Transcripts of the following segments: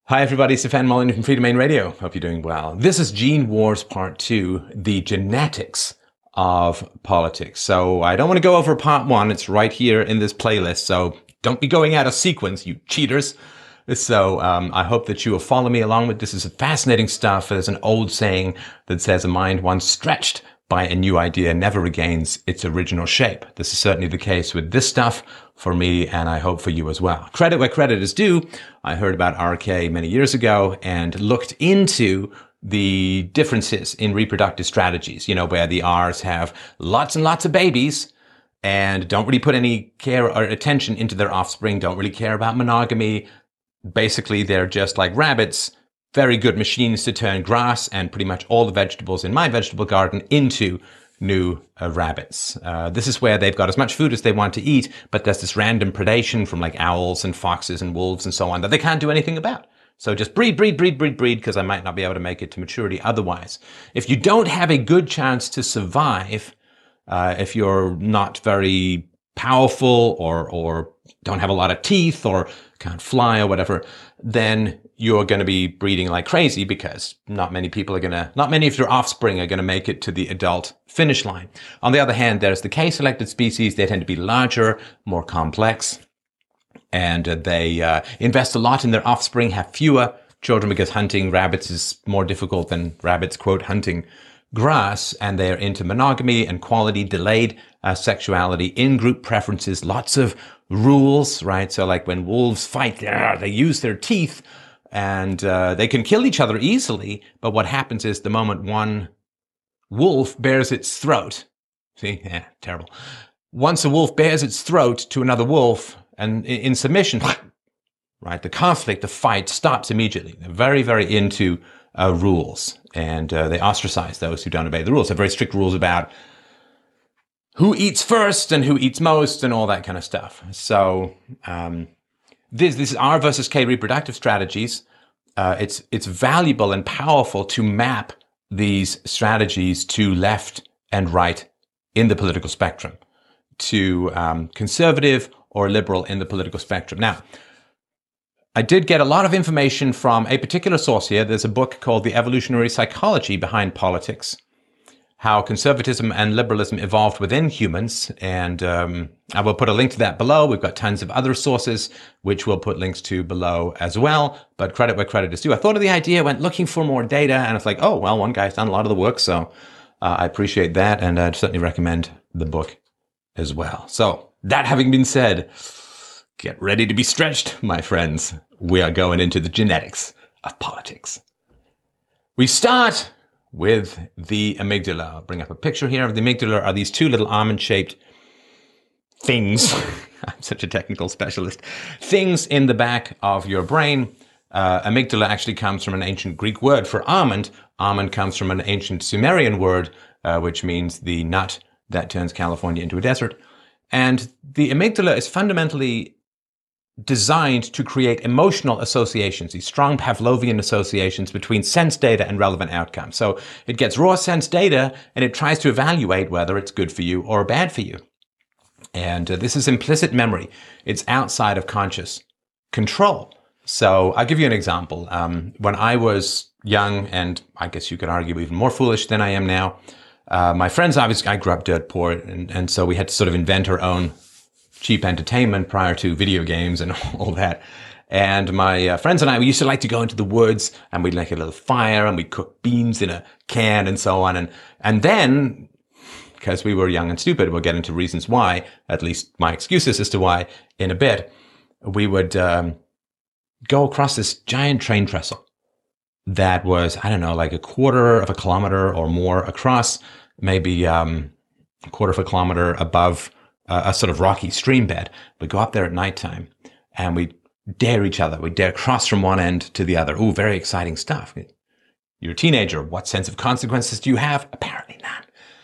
Hi everybody, Stefan Molyneux from Freedomain Radio. Hope you're doing well. This is Gene Wars Part 2, the genetics of politics. So I don't want to go over Part 1. It's right here in this playlist. So don't be going out of sequence, you cheaters. So I hope that you will follow me along with this. This is fascinating stuff. There's an old saying that says a mind once stretched by a new idea never regains its original shape. This is certainly the case with this stuff for me, and I hope for you as well. Credit where credit is due. I heard about RK many years ago and looked into the differences in reproductive strategies, where the Rs have lots and lots of babies and don't really put any care or attention into their offspring, don't really care about monogamy. Basically, they're just like rabbits, very good machines to turn grass and pretty much all the vegetables in my vegetable garden into new rabbits. This is where they've got as much food as they want to eat, but there's this random predation from like owls and foxes and wolves and so on that they can't do anything about. So just breed, because I might not be able to make it to maturity otherwise. If you don't have a good chance to survive, if you're not very powerful or don't have a lot of teeth or can't fly or whatever, then you're going to be breeding like crazy because not many of your offspring are going to make it to the adult finish line. On the other hand, there's the K-selected species. They tend to be larger, more complex, and they invest a lot in their offspring, have fewer children because hunting rabbits is more difficult than rabbits, quote, hunting grass, and they're into monogamy and quality, delayed sexuality, in-group preferences, lots of rules, right? So like when wolves fight, they use their teeth and they can kill each other easily. But what happens is the moment one wolf bares its throat, terrible. Once a wolf bares its throat to another wolf and in submission, right, the conflict, the fight stops immediately. They're very, very into rules, and they ostracize those who don't obey the rules. They have very strict rules about who eats first and who eats most and all that kind of stuff. So this is R versus K reproductive strategies. It's valuable and powerful to map these strategies to left and right in the political spectrum, to conservative or liberal in the political spectrum. Now, I did get a lot of information from a particular source here. There's a book called The Evolutionary Psychology Behind Politics, How Conservatism and Liberalism Evolved Within Humans. And I will put a link to that below. We've got tons of other sources, which we'll put links to below as well. But credit where credit is due. I thought of the idea, went looking for more data, and it's like, oh, well, one guy's done a lot of the work. So I appreciate that. And I'd certainly recommend the book as well. So that having been said, get ready to be stretched, my friends. We are going into the genetics of politics. We start with the amygdala. I'll bring up a picture here of the amygdala. Are these two little almond-shaped things? I'm such a technical specialist. Things in the back of your brain. Amygdala actually comes from an ancient Greek word for almond. Almond comes from an ancient Sumerian word, which means the nut that turns California into a desert. And the amygdala is fundamentally designed to create emotional associations, these strong Pavlovian associations between sense data and relevant outcomes. So it gets raw sense data and it tries to evaluate whether it's good for you or bad for you. And this is implicit memory. It's outside of conscious control. So I'll give you an example. When I was young, and I guess you could argue even more foolish than I am now, my friends, I grew up dirt poor, and so we had to sort of invent our own cheap entertainment prior to video games and all that. And my friends and I, we used to like to go into the woods and we'd make a little fire and we'd cook beans in a can and so on. And then, because we were young and stupid, we'll get into reasons why, at least my excuses as to why in a bit, we would go across this giant train trestle that was, I don't know, like a quarter of a kilometer or more across, maybe a quarter of a kilometer above a sort of rocky stream bed. We'd go up there at nighttime and we'd dare each other. We'd dare cross from one end to the other. Ooh, very exciting stuff. You're a teenager. What sense of consequences do you have? Apparently none.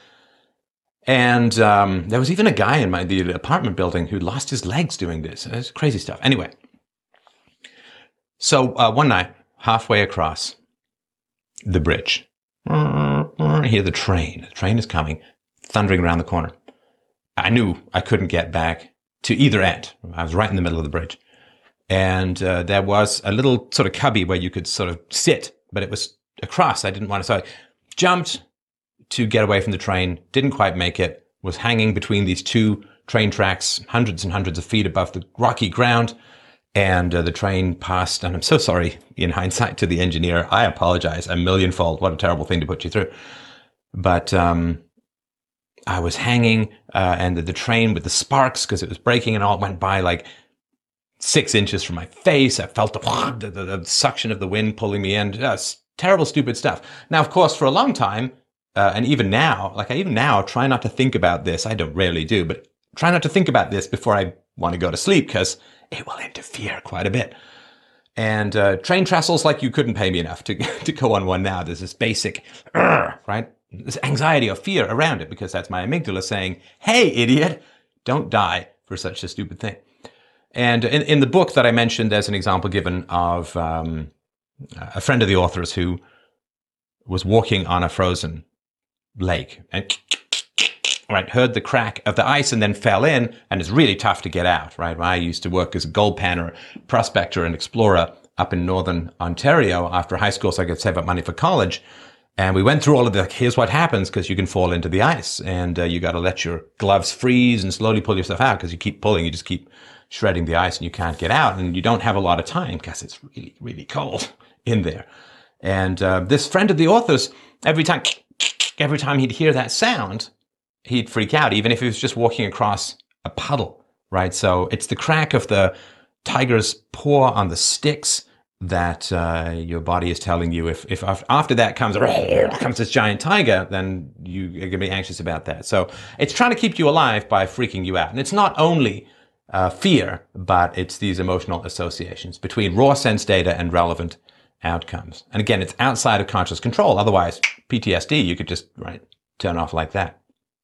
And there was even a guy in the apartment building who lost his legs doing this. It's crazy stuff. Anyway, so one night, halfway across the bridge, I hear the train. The train is coming, thundering around the corner. I knew I couldn't get back to either end. I was right in the middle of the bridge. And there was a little sort of cubby where you could sort of sit, but it was across. I didn't want to. So I jumped to get away from the train, didn't quite make it, was hanging between these two train tracks, hundreds and hundreds of feet above the rocky ground. And the train passed, and I'm so sorry in hindsight to the engineer. I apologize a millionfold. What a terrible thing to put you through. But I was hanging, and the train with the sparks, because it was braking and all, went by like 6 inches from my face. I felt the suction of the wind pulling me in. Just terrible, stupid stuff. Now, of course, for a long time, and even now, try not to think about this. I don't rarely do, but try not to think about this before I want to go to sleep, because it will interfere quite a bit. And train trestles, like, you couldn't pay me enough to go on one now. There's this basic, right? This anxiety or fear around it, because that's my amygdala saying, hey, idiot, don't die for such a stupid thing. And in the book that I mentioned, there's an example given of a friend of the author's who was walking on a frozen lake and right, heard the crack of the ice and then fell in, and it's really tough to get out, right? I used to work as a gold panner, prospector, and explorer up in northern Ontario after high school so I could save up money for college. And we went through all of the, here's what happens, because you can fall into the ice, and you got to let your gloves freeze and slowly pull yourself out, because you keep pulling, you just keep shredding the ice and you can't get out, and you don't have a lot of time because it's really, really cold in there. And this friend of the author's, every time he'd hear that sound, he'd freak out, even if he was just walking across a puddle, right? So it's the crack of the tiger's paw on the sticks that your body is telling you. If after that comes this giant tiger, then you're going to be anxious about that. So it's trying to keep you alive by freaking you out. And it's not only fear, but it's these emotional associations between raw sense data and relevant outcomes. And again, it's outside of conscious control. Otherwise, PTSD, you could just turn off like that.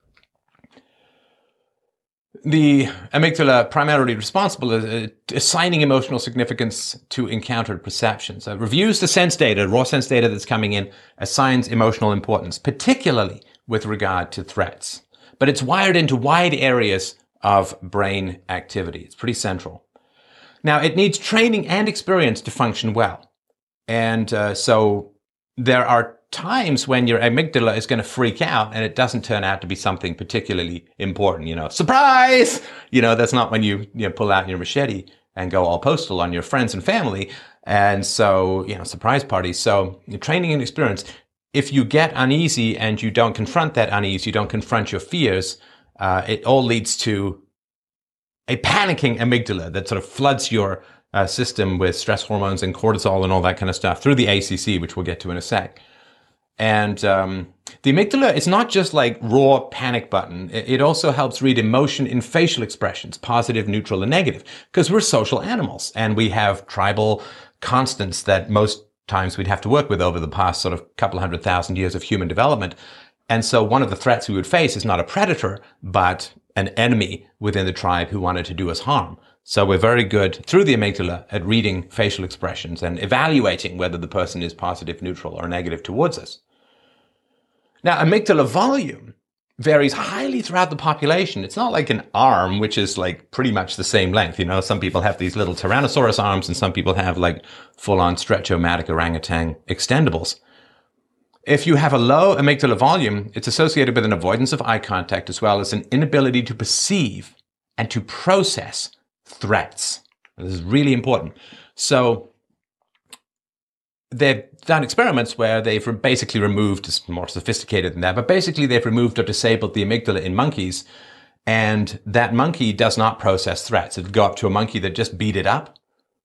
The amygdala, primarily responsible, is assigning emotional significance to encountered perceptions. It reviews the sense data, raw sense data that's coming in, assigns emotional importance, particularly with regard to threats. But it's wired into wide areas of brain activity. It's pretty central. Now, it needs training and experience to function well. And so there are times when your amygdala is going to freak out and it doesn't turn out to be something particularly important, surprise! That's not when you pull out your machete and go all postal on your friends and family. And so, surprise parties. So training and experience, if you get uneasy and you don't confront that unease, you don't confront your fears, it all leads to a panicking amygdala that sort of floods your system with stress hormones and cortisol and all that kind of stuff through the ACC, which we'll get to in a sec. And the amygdala is not just like raw panic button. It also helps read emotion in facial expressions, positive, neutral, and negative, because we're social animals and we have tribal constants that most times we'd have to work with over the past sort of couple 100,000 years of human development. And so one of the threats we would face is not a predator, but an enemy within the tribe who wanted to do us harm. So we're very good through the amygdala at reading facial expressions and evaluating whether the person is positive, neutral, or negative towards us. Now, amygdala volume varies highly throughout the population. It's not like an arm, which is like pretty much the same length. Some people have these little Tyrannosaurus arms and some people have like full-on Stretch-O-Matic orangutan extendables. If you have a low amygdala volume, it's associated with an avoidance of eye contact as well as an inability to perceive and to process threats. This is really important. So they've done experiments where they've basically removed, it's more sophisticated than that, but basically they've removed or disabled the amygdala in monkeys, and that monkey does not process threats. It'll go up to a monkey that just beat it up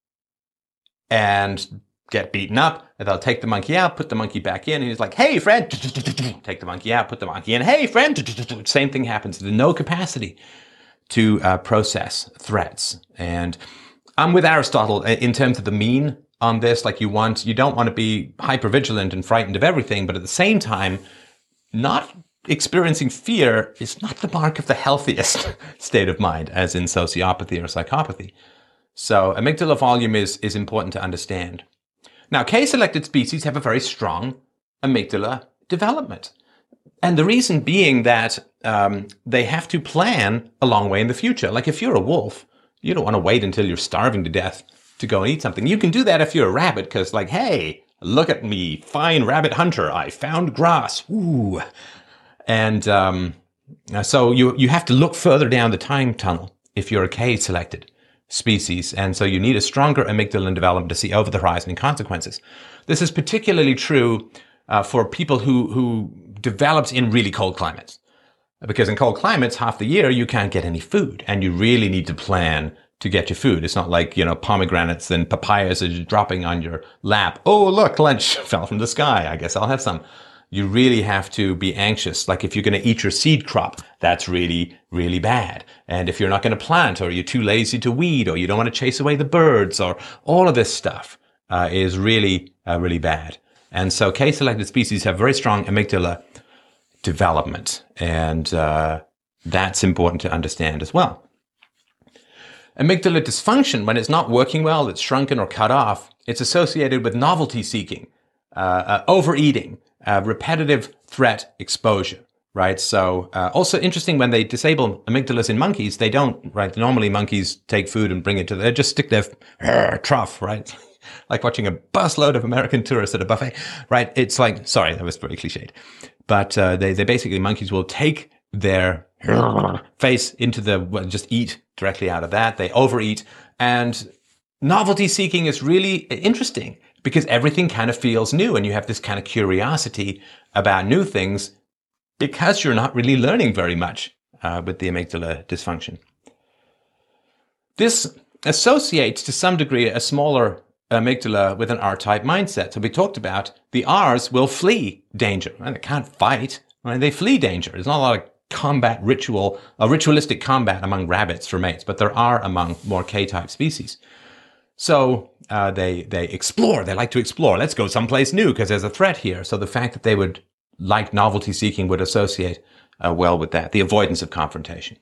and get beaten up, and they'll take the monkey out, put the monkey back in, and he's like, hey, friend, take the monkey out, put the monkey in, hey, friend, same thing happens. There's no capacity to process threats. And I'm with Aristotle in terms of the mean on this. Like you don't want to be hypervigilant and frightened of everything, but at the same time, not experiencing fear is not the mark of the healthiest state of mind, as in sociopathy or psychopathy. So amygdala volume is important to understand. Now, K-selected species have a very strong amygdala development. And the reason being that they have to plan a long way in the future. Like if you're a wolf, you don't want to wait until you're starving to death to go and eat something. You can do that if you're a rabbit, because like, hey, look at me, fine rabbit hunter, I found grass. Ooh. And so you have to look further down the time tunnel if you're a K-selected species. And so you need a stronger amygdala development to see over the horizon and consequences. This is particularly true for people who develops in really cold climates. Because in cold climates, half the year, you can't get any food. And you really need to plan to get your food. It's not like, pomegranates and papayas are just dropping on your lap. Oh, look, lunch fell from the sky. I guess I'll have some. You really have to be anxious. Like if you're going to eat your seed crop, that's really, really bad. And if you're not going to plant, or you're too lazy to weed, or you don't want to chase away the birds, or all of this stuff is really, really bad. And so K-selected species have very strong amygdala development. And that's important to understand as well. Amygdala dysfunction, when it's not working well, it's shrunken or cut off, it's associated with novelty seeking, overeating, repetitive threat exposure, right? So also interesting, when they disable amygdalas in monkeys, they don't, right? Normally monkeys take food and bring it to they just stick their trough, right? Like watching a busload of American tourists at a buffet, right? It's like, sorry, that was very cliched. But they basically, monkeys will take their face into just eat directly out of that. They overeat. And novelty seeking is really interesting, because everything kind of feels new, and you have this kind of curiosity about new things because you're not really learning very much with the amygdala dysfunction. This associates to some degree a smaller amygdala with an R-type mindset. So we talked about the Rs will flee danger. Right? They can't fight. Right? They flee danger. There's not a lot of ritualistic combat among rabbits for mates, but there are among more K-type species. So they explore. They like to explore. Let's go someplace new because there's a threat here. So the fact that they would like novelty seeking would associate well with that, the avoidance of confrontation.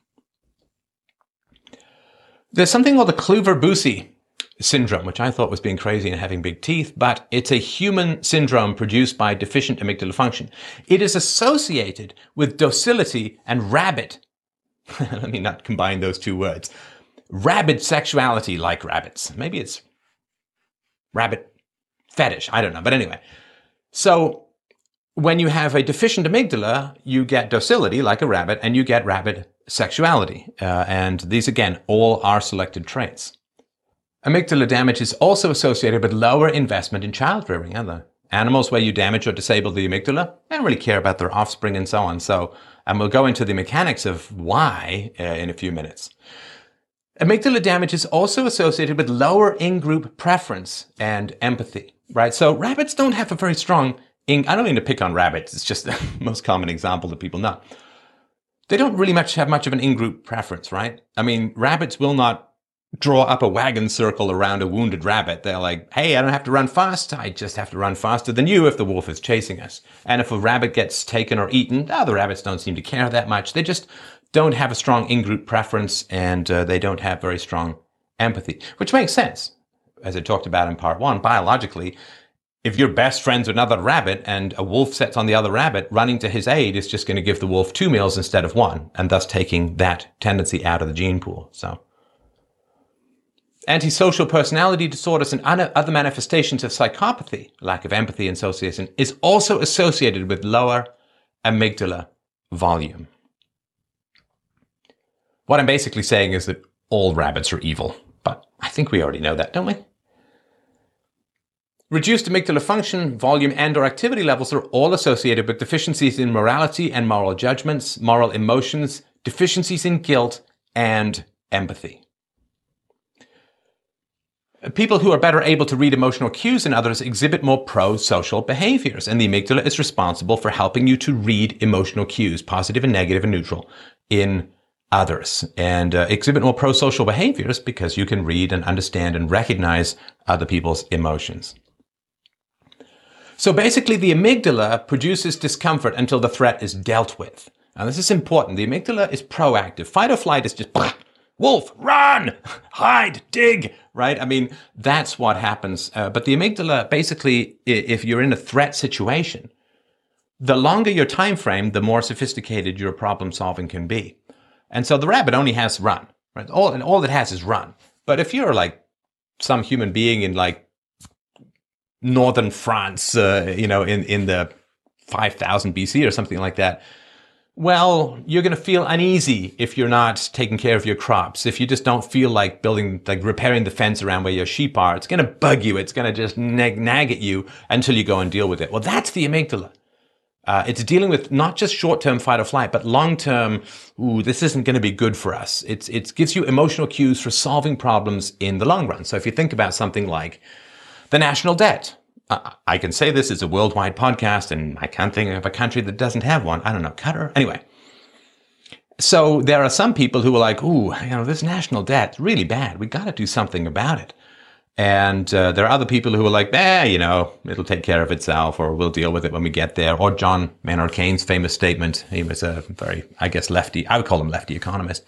There's something called the Kluver-Bucy syndrome, which I thought was being crazy and having big teeth, but it's a human syndrome produced by deficient amygdala function. It is associated with docility and rabbit. Let me not combine those two words. Rabid sexuality like rabbits. Maybe it's rabbit fetish. I don't know. But anyway, so when you have a deficient amygdala, you get docility like a rabbit, and you get rabid sexuality. And these, again, all are selected traits. Amygdala damage is also associated with lower investment in child rearing. The animals where you damage or disable the amygdala, they don't really care about their offspring and so on. So, and we'll go into the mechanics of why in a few minutes. Amygdala damage is also associated with lower in-group preference and empathy, right? So rabbits don't have a very strong, I don't mean to pick on rabbits, it's just the most common example that people know. They don't really have much of an in-group preference, right? I mean, rabbits will not draw up a wagon circle around a wounded rabbit. They're like, hey, I don't have to run fast. I just have to run faster than you if the wolf is chasing us. And if a rabbit gets taken or eaten, the rabbits don't seem to care that much. They just don't have a strong in-group preference, and they don't have very strong empathy, which makes sense. As I talked about in part one, biologically, if you're best friends with another rabbit and a wolf sets on the other rabbit, running to his aid is just going to give the wolf 2 meals instead of 1, and thus taking that tendency out of the gene pool. So, antisocial personality disorders and other manifestations of psychopathy, lack of empathy and association, is also associated with lower amygdala volume. What I'm basically saying is that all rabbits are evil, but I think we already know that, don't we? Reduced amygdala function, volume, and/or activity levels are all associated with deficiencies in morality and moral judgments, moral emotions, deficiencies in guilt, and empathy. People who are better able to read emotional cues than others exhibit more pro-social behaviors, and the amygdala is responsible for helping you to read emotional cues, positive and negative and neutral, in others, and exhibit more pro-social behaviors because you can read and understand and recognize other people's emotions. So basically, the amygdala produces discomfort until the threat is dealt with. Now, this is important. The amygdala is proactive. Fight or flight is just, wolf, run, hide, dig, right? I mean, that's what happens. But the amygdala, basically, if you're in a threat situation, the longer your time frame, the more sophisticated your problem solving can be. And so the rabbit only has run, right? All it has is run. But if you're like some human being in like northern France, in the 5000 BC or something like that, well, you're going to feel uneasy if you're not taking care of your crops. If you just don't feel like repairing the fence around where your sheep are, it's going to bug you. It's going to just nag at you until you go and deal with it. Well, that's the amygdala. It's dealing with not just short-term fight or flight, but long-term, this isn't going to be good for us. It gives you emotional cues for solving problems in the long run. So if you think about something like the national debt, I can say this is a worldwide podcast, and I can't think of a country that doesn't have one. I don't know, Qatar? Anyway. So there are some people who are like, this national debt is really bad. We got to do something about it. And there are other people who are like, it'll take care of itself, or we'll deal with it when we get there. Or John Maynard Keynes' famous statement. He was a very, lefty, I would call him lefty economist.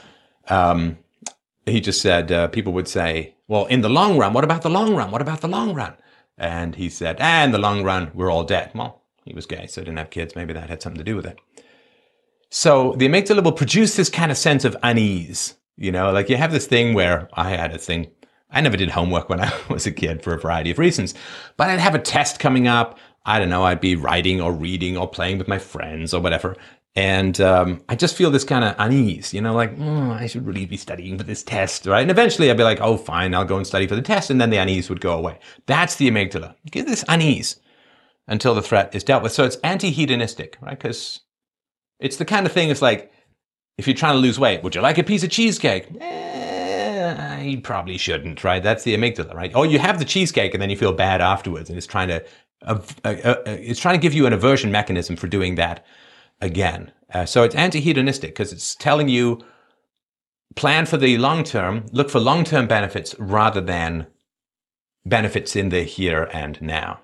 He just said, people would say, well, in the long run, what about the long run? What about the long run? And he said, in the long run, we're all dead. Well, he was gay, so didn't have kids. Maybe that had something to do with it. So the amygdala will produce this kind of sense of unease. Like you have this thing where I had a thing. I never did homework when I was a kid for a variety of reasons, but I'd have a test coming up. I don't know, I'd be writing or reading or playing with my friends or whatever. And I just feel this kind of unease, I should really be studying for this test, right? And eventually I'd be like, oh, fine, I'll go and study for the test. And then the unease would go away. That's the amygdala. You get this unease until the threat is dealt with. So it's anti-hedonistic, right? Because it's the kind of thing, it's like, if you're trying to lose weight, would you like a piece of cheesecake? You probably shouldn't, right? That's the amygdala, right? Or you have the cheesecake and then you feel bad afterwards. And it's trying to give you an aversion mechanism for doing that again. So it's anti-hedonistic because it's telling you plan for the long term, look for long-term benefits rather than benefits in the here and now.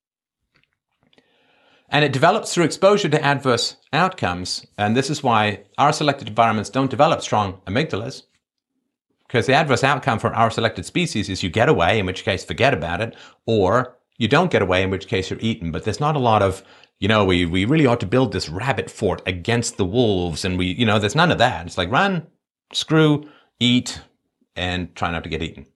And it develops through exposure to adverse outcomes. And this is why our selected environments don't develop strong amygdalas, because the adverse outcome for our selected species is you get away, in which case forget about it, or you don't get away, in which case you're eaten. But there's not a lot of, we really ought to build this rabbit fort against the wolves. And there's none of that. It's like run, screw, eat, and try not to get eaten.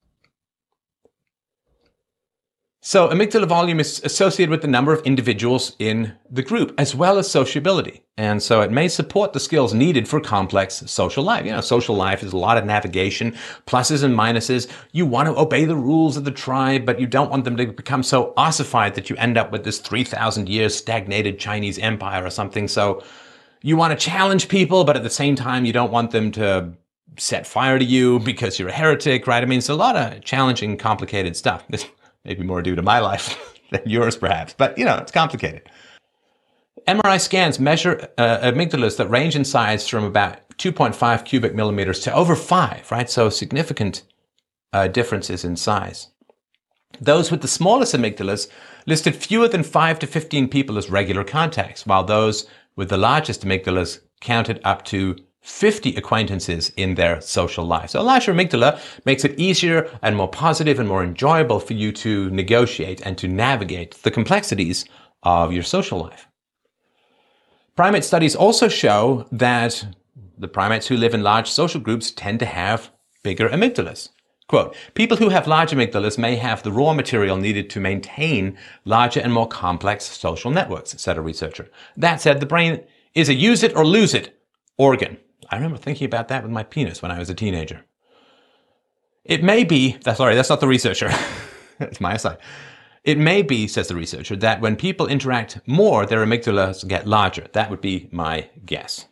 So amygdala volume is associated with the number of individuals in the group, as well as sociability. And so it may support the skills needed for complex social life. Social life is a lot of navigation, pluses and minuses. You want to obey the rules of the tribe, but you don't want them to become so ossified that you end up with this 3,000 years stagnated Chinese empire or something. So you want to challenge people, but at the same time, you don't want them to set fire to you because you're a heretic, right? I mean, it's a lot of challenging, complicated stuff. Maybe more due to my life than yours, perhaps. But, it's complicated. MRI scans measure amygdalas that range in size from about 2.5 cubic millimeters to over 5, right? So significant differences in size. Those with the smallest amygdalas listed fewer than 5 to 15 people as regular contacts, while those with the largest amygdalas counted up to 50 acquaintances in their social life. So a larger amygdala makes it easier and more positive and more enjoyable for you to negotiate and to navigate the complexities of your social life. Primate studies also show that the primates who live in large social groups tend to have bigger amygdalas. Quote, people who have large amygdalas may have the raw material needed to maintain larger and more complex social networks, said a researcher. That said, the brain is a use it or lose it organ. I remember thinking about that with my penis when I was a teenager. It may be, that's not the researcher. That's my aside. It may be, says the researcher, that when people interact more, their amygdalas get larger. That would be my guess.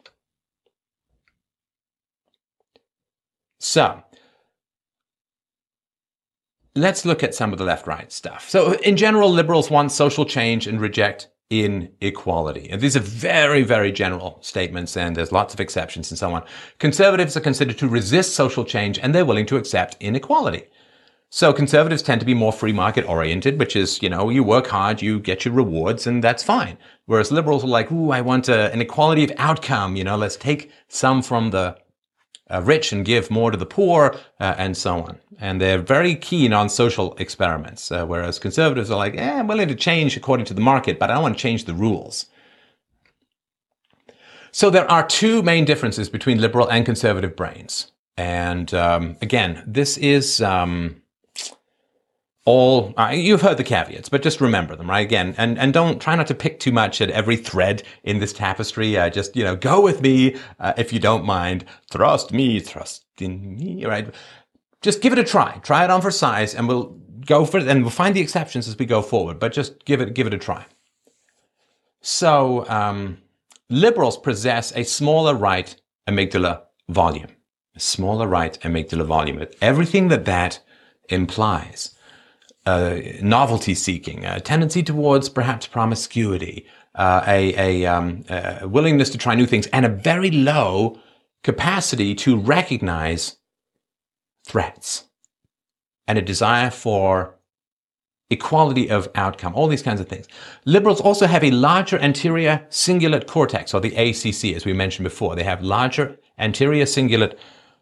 So, let's look at some of the left-right stuff. So, in general, liberals want social change and reject inequality. And these are very, very general statements, and there's lots of exceptions and so on. Conservatives are considered to resist social change, and they're willing to accept inequality. So conservatives tend to be more free market oriented, which is, you work hard, you get your rewards, and that's fine. Whereas liberals are like, I want an equality of outcome. Let's take some from the rich and give more to the poor, and so on. And they're very keen on social experiments, whereas conservatives are like, I'm willing to change according to the market, but I don't want to change the rules. So there are two main differences between liberal and conservative brains. And again, this is all, you've heard the caveats, but just remember them, right? Again, and don't try not to pick too much at every thread in this tapestry. Just, go with me if you don't mind. Trust me, trust in me, right? Just give it a try. Try it on for size, and we'll go for it, and we'll find the exceptions as we go forward, but just give it a try. So, liberals possess a smaller right amygdala volume. A smaller right amygdala volume. Everything that implies. Novelty seeking, a tendency towards perhaps promiscuity, a willingness to try new things, and a very low capacity to recognize threats, and a desire for equality of outcome, all these kinds of things. Liberals also have a larger anterior cingulate cortex, or the ACC, as we mentioned before. They have larger anterior cingulate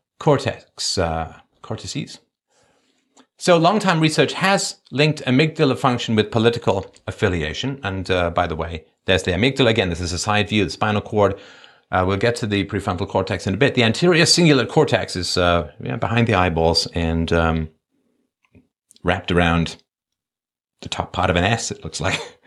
cortices. So long-time research has linked amygdala function with political affiliation. And by the way, there's the amygdala. Again, this is a side view of the spinal cord. We'll get to the prefrontal cortex in a bit. The anterior cingulate cortex is behind the eyeballs and wrapped around the top part of an S, it looks like.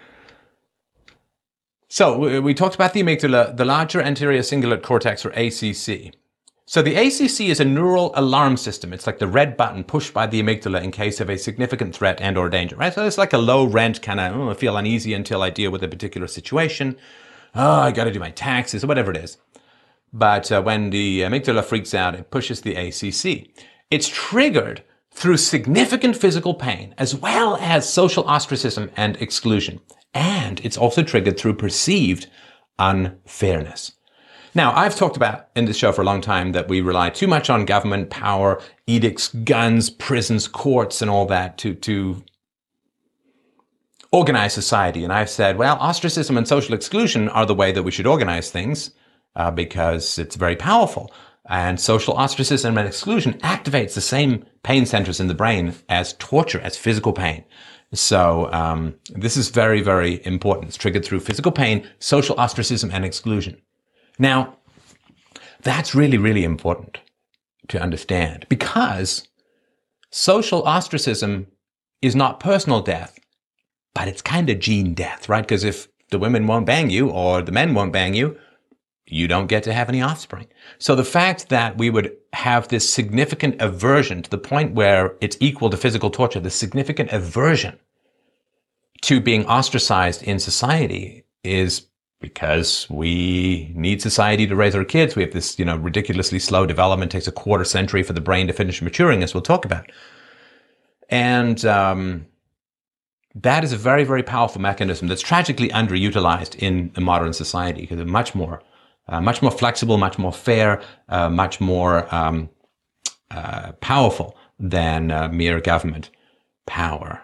So we talked about the amygdala, the larger anterior cingulate cortex, or ACC. So the ACC is a neural alarm system. It's like the red button pushed by the amygdala in case of a significant threat and or danger, right? So it's like a low rent kind of, I feel uneasy until I deal with a particular situation. Oh, I got to do my taxes or whatever it is. But when the amygdala freaks out, it pushes the ACC. It's triggered through significant physical pain as well as social ostracism and exclusion. And it's also triggered through perceived unfairness. Now, I've talked about in this show for a long time that we rely too much on government power, edicts, guns, prisons, courts, and all that to organize society. And I've said, well, ostracism and social exclusion are the way that we should organize things because it's very powerful. And social ostracism and exclusion activates the same pain centers in the brain as torture, as physical pain. So this is very, very important. It's triggered through physical pain, social ostracism, and exclusion. Now, that's really, really important to understand because social ostracism is not personal death, but it's kind of gene death, right? Because if the women won't bang you or the men won't bang you, you don't get to have any offspring. So the fact that we would have this significant aversion to the point where it's equal to physical torture, the significant aversion to being ostracized in society is because we need society to raise our kids. We have this, ridiculously slow development. It takes a quarter century for the brain to finish maturing, as we'll talk about. And that is a very, very powerful mechanism that's tragically underutilized in a modern society because it's much more flexible, much more fair, much more powerful than mere government power.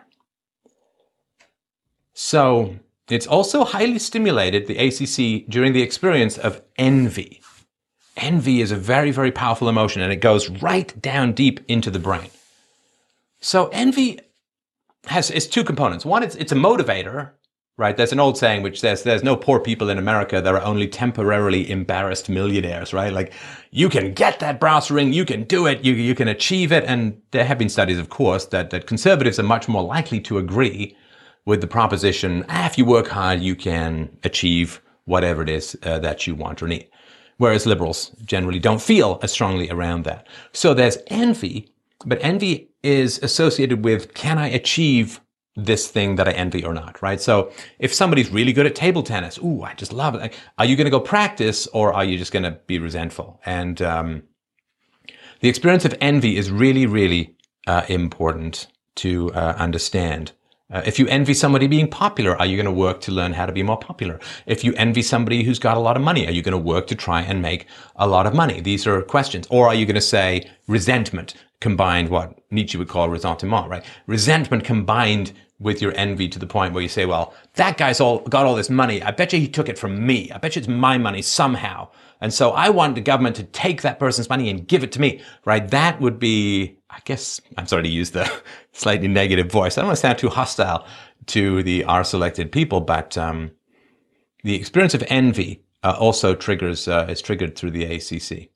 So it's also highly stimulated, the ACC, during the experience of envy. Envy is a very, very powerful emotion, and it goes right down deep into the brain. So envy is two components. One, it's a motivator, right? There's an old saying which says there's no poor people in America. There are only temporarily embarrassed millionaires, right? Like, you can get that brass ring, you can do it, you can achieve it. And there have been studies, of course, that conservatives are much more likely to agree with the proposition, if you work hard, you can achieve whatever it is that you want or need. Whereas liberals generally don't feel as strongly around that. So there's envy, but envy is associated with, can I achieve this thing that I envy or not, right? So if somebody's really good at table tennis, ooh, I just love it. Like, are you going to go practice or are you just going to be resentful? And the experience of envy is really, really important to understand. If you envy somebody being popular, are you going to work to learn how to be more popular? If you envy somebody who's got a lot of money, are you going to work to try and make a lot of money? These are questions. Or are you going to say resentment combined, what Nietzsche would call ressentiment, right? Resentment combined with your envy to the point where you say, well, that guy's got all this money. I bet you he took it from me. I bet you it's my money somehow. And so I want the government to take that person's money and give it to me, right? That would be, I guess, I'm sorry to use the slightly negative voice. I don't want to sound too hostile to the R-selected people, but the experience of envy also is triggered through the ACC.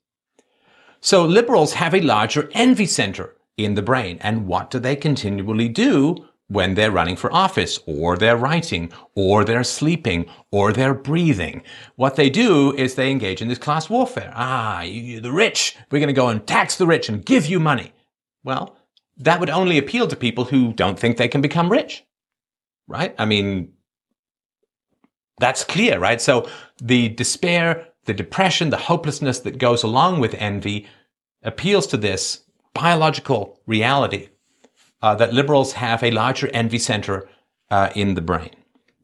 So liberals have a larger envy center in the brain. And what do they continually do when they're running for office, or they're writing, or they're sleeping, or they're breathing. What they do is they engage in this class warfare. The rich, we're going to go and tax the rich and give you money. Well, that would only appeal to people who don't think they can become rich, right? I mean, that's clear, right? So the despair, the depression, the hopelessness that goes along with envy appeals to this biological reality that liberals have a larger envy center in the brain.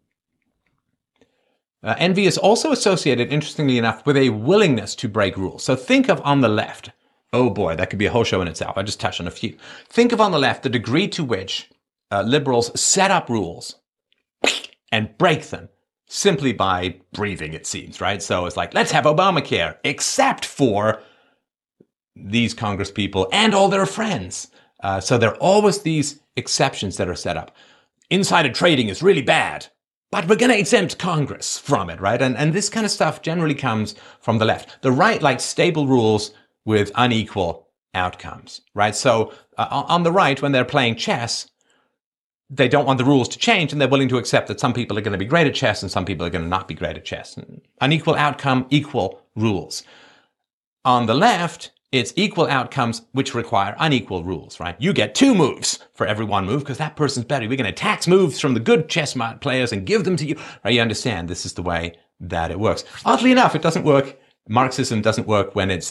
Envy is also associated, interestingly enough, with a willingness to break rules. So think of on the left. Oh boy, that could be a whole show in itself. I just touched on a few. Think of on the left the degree to which liberals set up rules and break them simply by breathing, it seems, right? So it's like, let's have Obamacare, except for these Congress people and all their friends. So there are always these exceptions that are set up. Insider trading is really bad, but we're going to exempt Congress from it, right? And this kind of stuff generally comes from the left. The right likes stable rules with unequal outcomes, right? So on the right, when they're playing chess, they don't want the rules to change, and they're willing to accept that some people are going to be great at chess and some people are going to not be great at chess. Unequal outcome, equal rules. On the left, it's equal outcomes which require unequal rules, right? You get 2 moves for every 1 move because that person's better. We're going to tax moves from the good chess players and give them to you. Right? You understand this is the way that it works. Oddly enough, it doesn't work. Marxism doesn't work when it's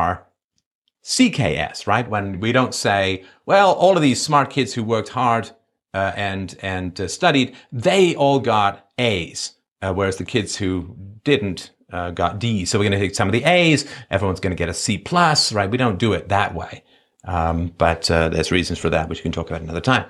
MARCKS, right? When we don't say, well, all of these smart kids who worked hard and studied, they all got A's, whereas the kids who didn't got D's. So we're going to take some of the A's. Everyone's going to get a C plus, right? We don't do it that way. But there's reasons for that, which we can talk about another time.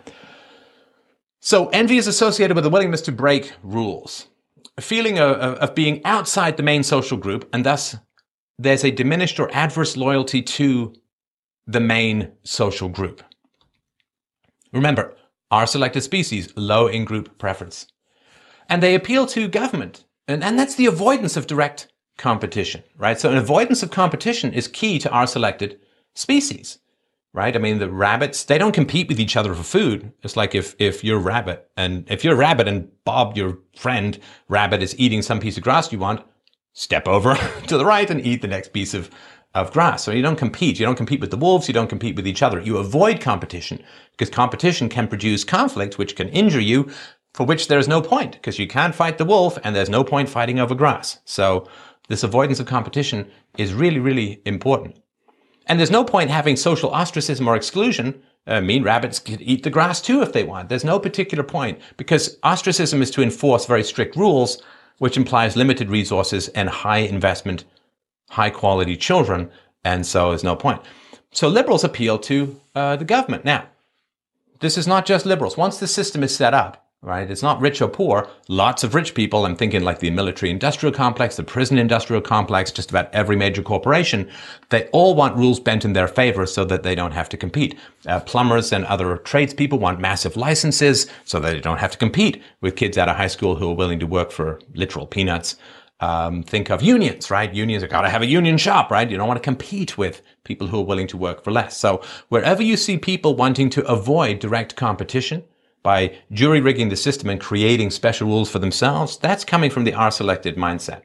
So envy is associated with a willingness to break rules, a feeling of being outside the main social group, and thus there's a diminished or adverse loyalty to the main social group. Remember, R-selected species, low in-group preference. And they appeal to government. And that's the avoidance of direct competition, right? So an avoidance of competition is key to R-selected species, right? I mean, the rabbits, they don't compete with each other for food. It's like if you're a rabbit and Bob, your friend rabbit, is eating some piece of grass you want, step over to the right and eat the next piece of grass. So you don't compete. You don't compete with the wolves. You don't compete with each other. You avoid competition because competition can produce conflict, which can injure you, for which there's no point because you can't fight the wolf and there's no point fighting over grass. So this avoidance of competition is really, really important. And there's no point having social ostracism or exclusion. Mean rabbits could eat the grass too if they want. There's no particular point because ostracism is to enforce very strict rules, which implies limited resources and high investment, high quality children. And so there's no point. So liberals appeal to the government. Now, this is not just liberals. Once the system is set up, right, it's not rich or poor. Lots of rich people, I'm thinking like the military industrial complex, the prison industrial complex, just about every major corporation, they all want rules bent in their favor so that they don't have to compete. Plumbers and other tradespeople want massive licenses so that they don't have to compete with kids out of high school who are willing to work for literal peanuts. Think of unions, right? Unions have got to have a union shop, right? You don't want to compete with people who are willing to work for less. So wherever you see people wanting to avoid direct competition by jury-rigging the system and creating special rules for themselves, that's coming from the R-selected mindset.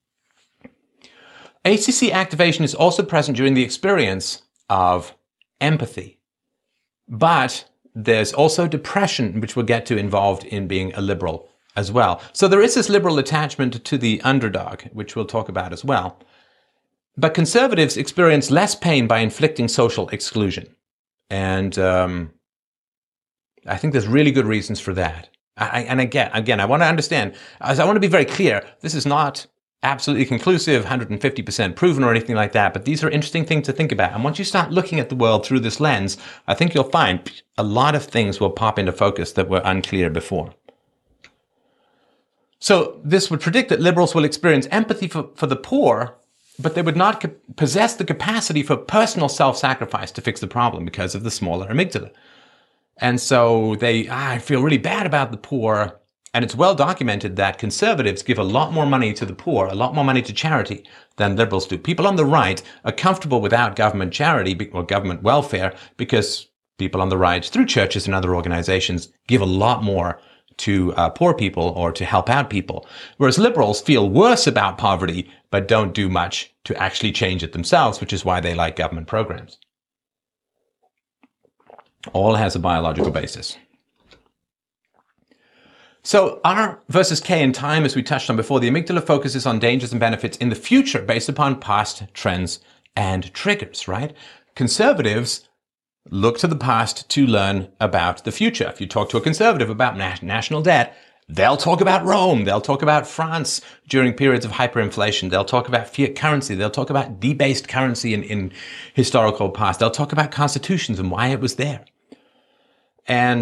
HCC activation is also present during the experience of empathy. But there's also depression, which we'll get to, involved in being a liberal as well. So there is this liberal attachment to the underdog, which we'll talk about as well. But conservatives experience less pain by inflicting social exclusion. And I think there's really good reasons for that. And again, I want to understand, as I want to be very clear, this is not absolutely conclusive, 150% proven or anything like that, but these are interesting things to think about. And once you start looking at the world through this lens, I think you'll find a lot of things will pop into focus that were unclear before. So this would predict that liberals will experience empathy for the poor, but they would not possess the capacity for personal self-sacrifice to fix the problem because of the smaller amygdala. And so I feel really bad about the poor. And it's well documented that conservatives give a lot more money to the poor, a lot more money to charity than liberals do. People on the right are comfortable without government charity or government welfare because people on the right, through churches and other organizations, give a lot more to poor people or to help out people, whereas liberals feel worse about poverty but don't do much to actually change it themselves, which is why they like government programs. All has a biological basis. So R versus K in time, as we touched on before, the amygdala focuses on dangers and benefits in the future based upon past trends and triggers, right? Conservatives look to the past to learn about the future. If you talk to a conservative about national debt, they'll talk about Rome. They'll talk about France during periods of hyperinflation. They'll talk about fiat currency. They'll talk about debased currency in historical past. They'll talk about constitutions and why it was there. And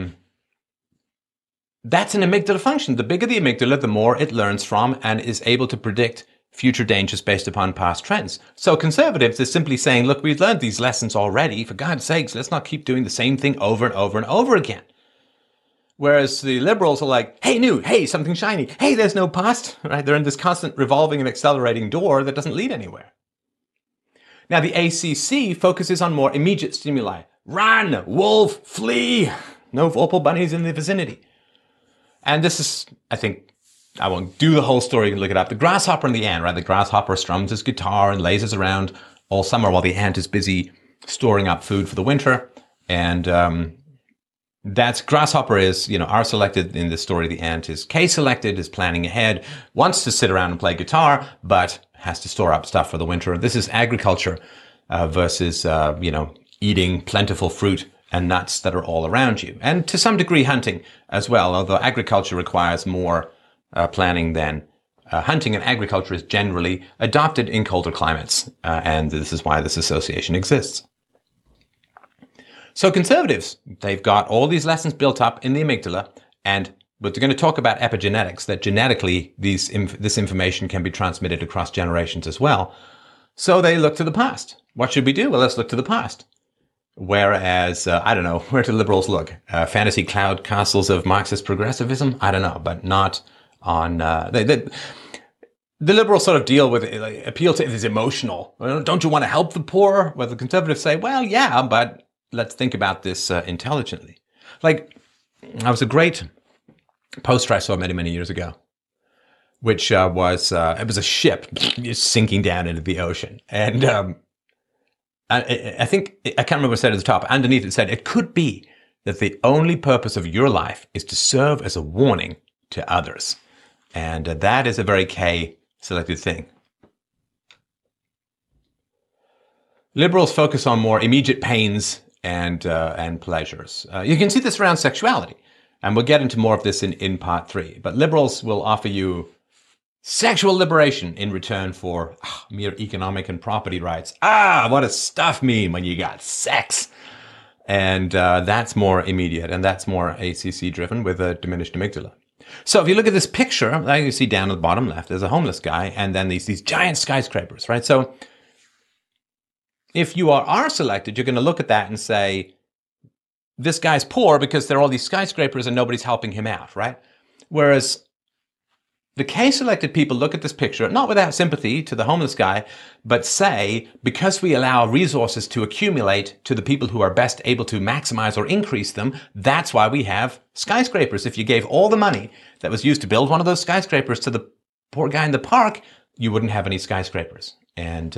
that's an amygdala function. The bigger the amygdala, the more it learns from and is able to predict future dangers based upon past trends. So conservatives are simply saying, look, we've learned these lessons already. For God's sakes, let's not keep doing the same thing over and over and over again. Whereas the liberals are like, hey, new, hey, something shiny. Hey, there's no past, right? They're in this constant revolving and accelerating door that doesn't lead anywhere. Now, the ACC focuses on more immediate stimuli. Run, wolf, flee. No opal bunnies in the vicinity. And this is, I think, I won't do the whole story, you can look it up. The grasshopper and the ant, right? The grasshopper strums his guitar and lazes around all summer while the ant is busy storing up food for the winter. And that's grasshopper is, R selected in this story. The ant is K selected, is planning ahead, wants to sit around and play guitar, but has to store up stuff for the winter. This is agriculture versus, eating plentiful fruit and nuts that are all around you. And to some degree hunting as well, although agriculture requires more planning than hunting, and agriculture is generally adopted in colder climates. And this is why this association exists. So conservatives, they've got all these lessons built up in the amygdala, but they're going to talk about epigenetics, that genetically this information can be transmitted across generations as well. So they look to the past. What should we do? Well, let's look to the past. Whereas, I don't know, where do liberals look? Fantasy cloud castles of Marxist progressivism? I don't know, but not on... the liberals sort of deal with, appeal to this emotional. Well, don't you want to help the poor? Well, the conservatives say, well, yeah, but let's think about this intelligently. Like, I was a great poster I saw many, many years ago, which was a ship sinking down into the ocean. And I think, I can't remember what it said at the top. Underneath it said, it could be that the only purpose of your life is to serve as a warning to others. And that is a very K-selected thing. Liberals focus on more immediate pains and pleasures. You can see this around sexuality. And we'll get into more of this in part 3. But liberals will offer you sexual liberation in return for mere economic and property rights. What does stuff mean when you got sex? And that's more immediate, and that's more ACC driven with a diminished amygdala. So if you look at this picture, like you see down at the bottom left, there's a homeless guy, and then these giant skyscrapers, right? So if you are selected, you're going to look at that and say, this guy's poor because there are all these skyscrapers and nobody's helping him out, right? Whereas the K-selected people look at this picture, not without sympathy to the homeless guy, but say, because we allow resources to accumulate to the people who are best able to maximize or increase them, that's why we have skyscrapers. If you gave all the money that was used to build one of those skyscrapers to the poor guy in the park, you wouldn't have any skyscrapers. And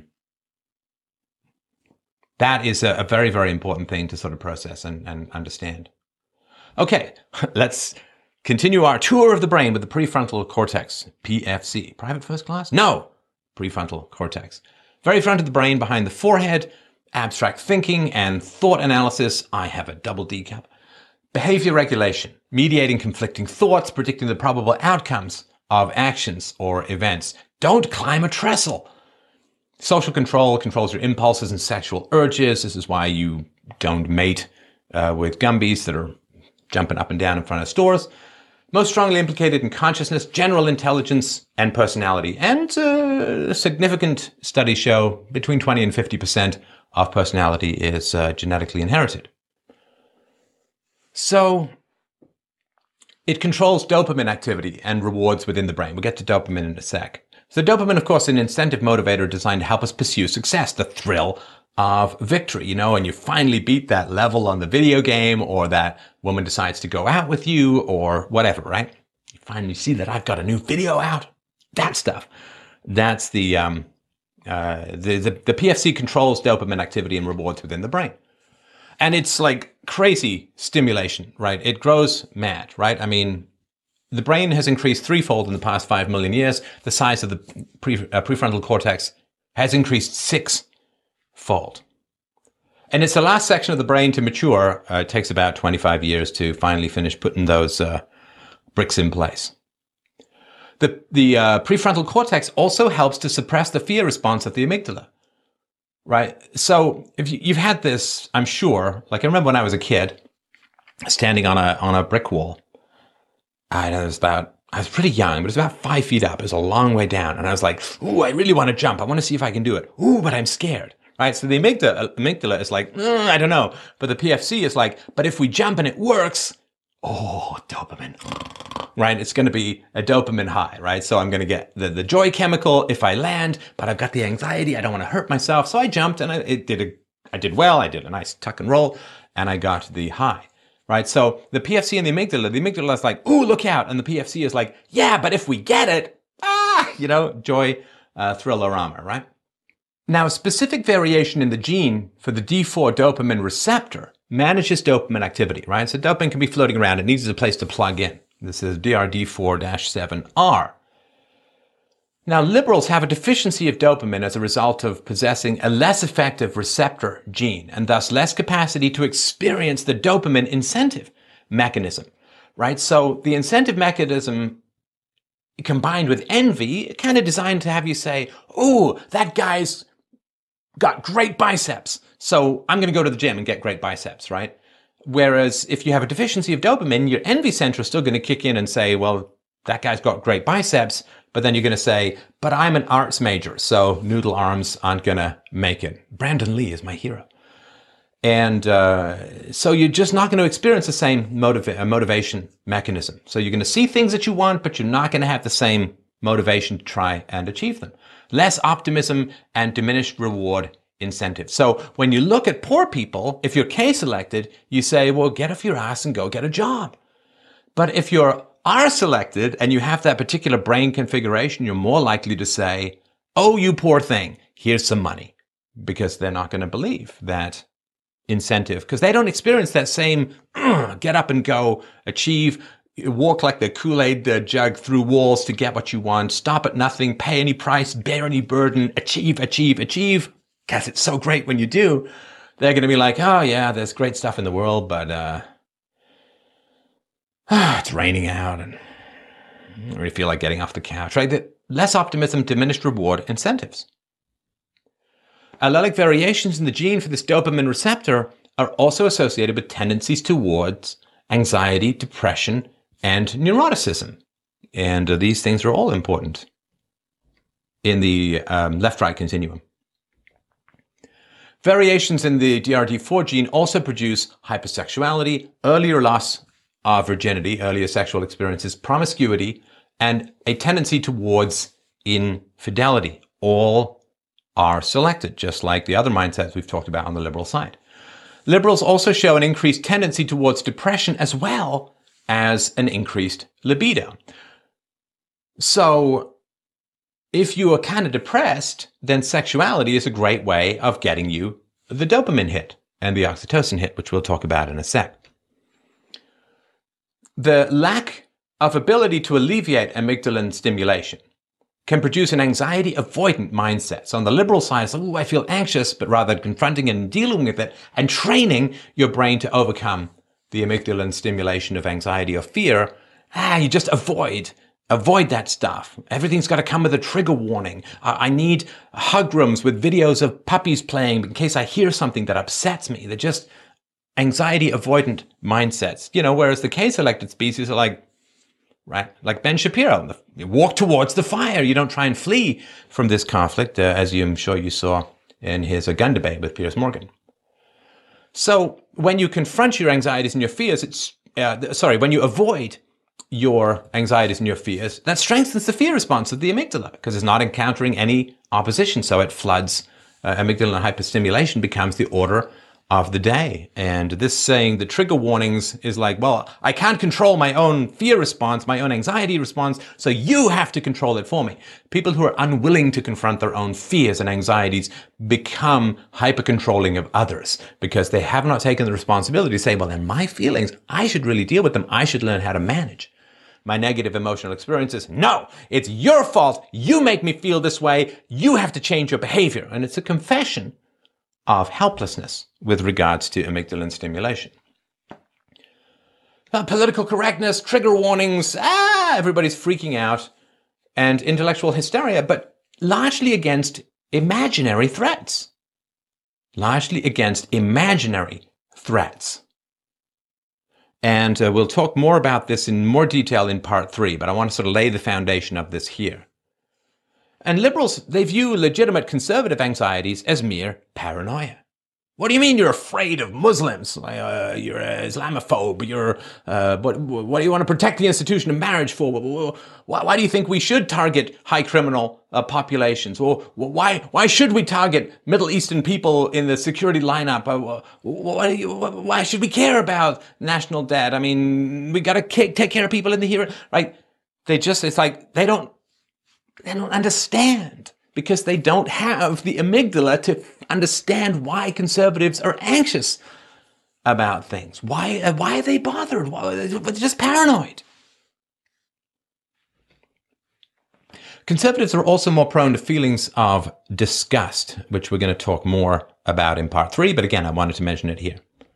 that is a very, very important thing to sort of process and understand. Okay, let's continue our tour of the brain with the prefrontal cortex, PFC. Private first class? No, prefrontal cortex. Very front of the brain, behind the forehead, abstract thinking and thought analysis. I have a double D cup. Behavior regulation, mediating conflicting thoughts, predicting the probable outcomes of actions or events. Don't climb a trestle. Social control controls your impulses and sexual urges. This is why you don't mate with Gumbies that are jumping up and down in front of stores. Most strongly implicated in consciousness, general intelligence, and personality. And significant studies show between 20 and 50% of personality is genetically inherited. So it controls dopamine activity and rewards within the brain. We'll get to dopamine in a sec. So dopamine, of course, is an incentive motivator designed to help us pursue success, the thrill of victory, you know, and you finally beat that level on the video game, or that woman decides to go out with you, or whatever, right? You finally see that I've got a new video out. That stuff. That's the PFC controls dopamine activity and rewards within the brain. And it's like crazy stimulation, right? It grows mad, right? I mean, the brain has increased threefold in the past 5 million years. The size of the prefrontal cortex has increased sixfold. And it's the last section of the brain to mature. It takes about 25 years to finally finish putting those bricks in place. The prefrontal cortex also helps to suppress the fear response of the amygdala. Right. So if you've had this, I'm sure, like I remember when I was a kid standing on a brick wall. I was pretty young, but it was about 5 feet up. It was a long way down. And I was like, ooh, I really want to jump. I want to see if I can do it. Ooh, but I'm scared. Right. So the amygdala is like, I don't know. But the PFC is like, but if we jump and it works, oh, dopamine. Right? It's going to be a dopamine high, right? So I'm going to get the joy chemical if I land, but I've got the anxiety. I don't want to hurt myself. So I jumped and I did well. I did a nice tuck and roll and I got the high, right? So the PFC and the amygdala is like, ooh, look out. And the PFC is like, yeah, but if we get it, joy, thrill-o-rama, right? Now, a specific variation in the gene for the D4 dopamine receptor manages dopamine activity, right? So dopamine can be floating around. It needs a place to plug in. This is DRD4-7R. Now, liberals have a deficiency of dopamine as a result of possessing a less effective receptor gene and thus less capacity to experience the dopamine incentive mechanism, right? So the incentive mechanism combined with envy, kind of designed to have you say, oh, that guy's got great biceps, so I'm going to go to the gym and get great biceps, right? Whereas if you have a deficiency of dopamine, your envy center is still going to kick in and say, well, that guy's got great biceps. But then you're going to say, but I'm an arts major, so noodle arms aren't going to make it. Brandon Lee is my hero. And so you're just not going to experience the same motivation mechanism. So you're going to see things that you want, but you're not going to have the same motivation to try and achieve them. Less optimism and diminished reward incentive. So when you look at poor people, if you're K-selected, you say, well, get off your ass and go get a job. But if you're R-selected and you have that particular brain configuration, you're more likely to say, oh, you poor thing, here's some money. Because they're not going to believe that incentive, because they don't experience that same get up and go, achieve, walk like the Kool-Aid jug through walls to get what you want, stop at nothing, pay any price, bear any burden, achieve, because it's so great when you do. They're going to be like, oh yeah, there's great stuff in the world, but it's raining out and I don't really feel like getting off the couch, right? Less optimism, diminished reward incentives. Allelic variations in the gene for this dopamine receptor are also associated with tendencies towards anxiety, depression, and neuroticism. And these things are all important in the left-right continuum. Variations in the DRD4 gene also produce hypersexuality, earlier loss of virginity, earlier sexual experiences, promiscuity, and a tendency towards infidelity. All are selected, just like the other mindsets we've talked about on the liberal side. Liberals also show an increased tendency towards depression as well as an increased libido. So if you are kind of depressed, then sexuality is a great way of getting you the dopamine hit and the oxytocin hit, which we'll talk about in a sec. The lack of ability to alleviate amygdalan stimulation can produce an anxiety-avoidant mindset. So on the liberal side, it's like, oh, I feel anxious, but rather than confronting it and dealing with it and training your brain to overcome the amygdalan stimulation of anxiety or fear, you just avoid that stuff. Everything's got to come with a trigger warning. I need hug rooms with videos of puppies playing in case I hear something that upsets me. They're just anxiety-avoidant mindsets. Whereas the K-selected species are like, right? Like Ben Shapiro, you walk towards the fire. You don't try and flee from this conflict, as I'm sure you saw in his gun debate with Piers Morgan. So when you confront your anxieties and your fears, when you avoid your anxieties and your fears, that strengthens the fear response of the amygdala because it's not encountering any opposition. So it floods amygdala hyperstimulation becomes the order of the day. And this saying, the trigger warnings, is like, well, I can't control my own fear response, my own anxiety response, so you have to control it for me. People who are unwilling to confront their own fears and anxieties become hyper-controlling of others because they have not taken the responsibility to say, well, then my feelings, I should really deal with them. I should learn how to manage my negative emotional experiences. No, it's your fault. You make me feel this way. You have to change your behavior. And it's a confession of helplessness with regards to amygdala stimulation. Political correctness, trigger warnings, everybody's freaking out, and intellectual hysteria, but largely against imaginary threats. Largely against imaginary threats. And we'll talk more about this in more detail in part 3, but I want to sort of lay the foundation of this here. And liberals, they view legitimate conservative anxieties as mere paranoia. What do you mean you're afraid of Muslims? You're an Islamophobe. What do you want to protect the institution of marriage for? Why do you think we should target high criminal populations? Or why should we target Middle Eastern people in the security lineup? Why should we care about national debt? I mean, we got to take care of people in the here, right? It's like they don't understand because they don't have the amygdala to understand why conservatives are anxious about things. Why are they bothered? They're just paranoid. Conservatives are also more prone to feelings of disgust, which we're going to talk more about in part 3, but again, I wanted to mention it here.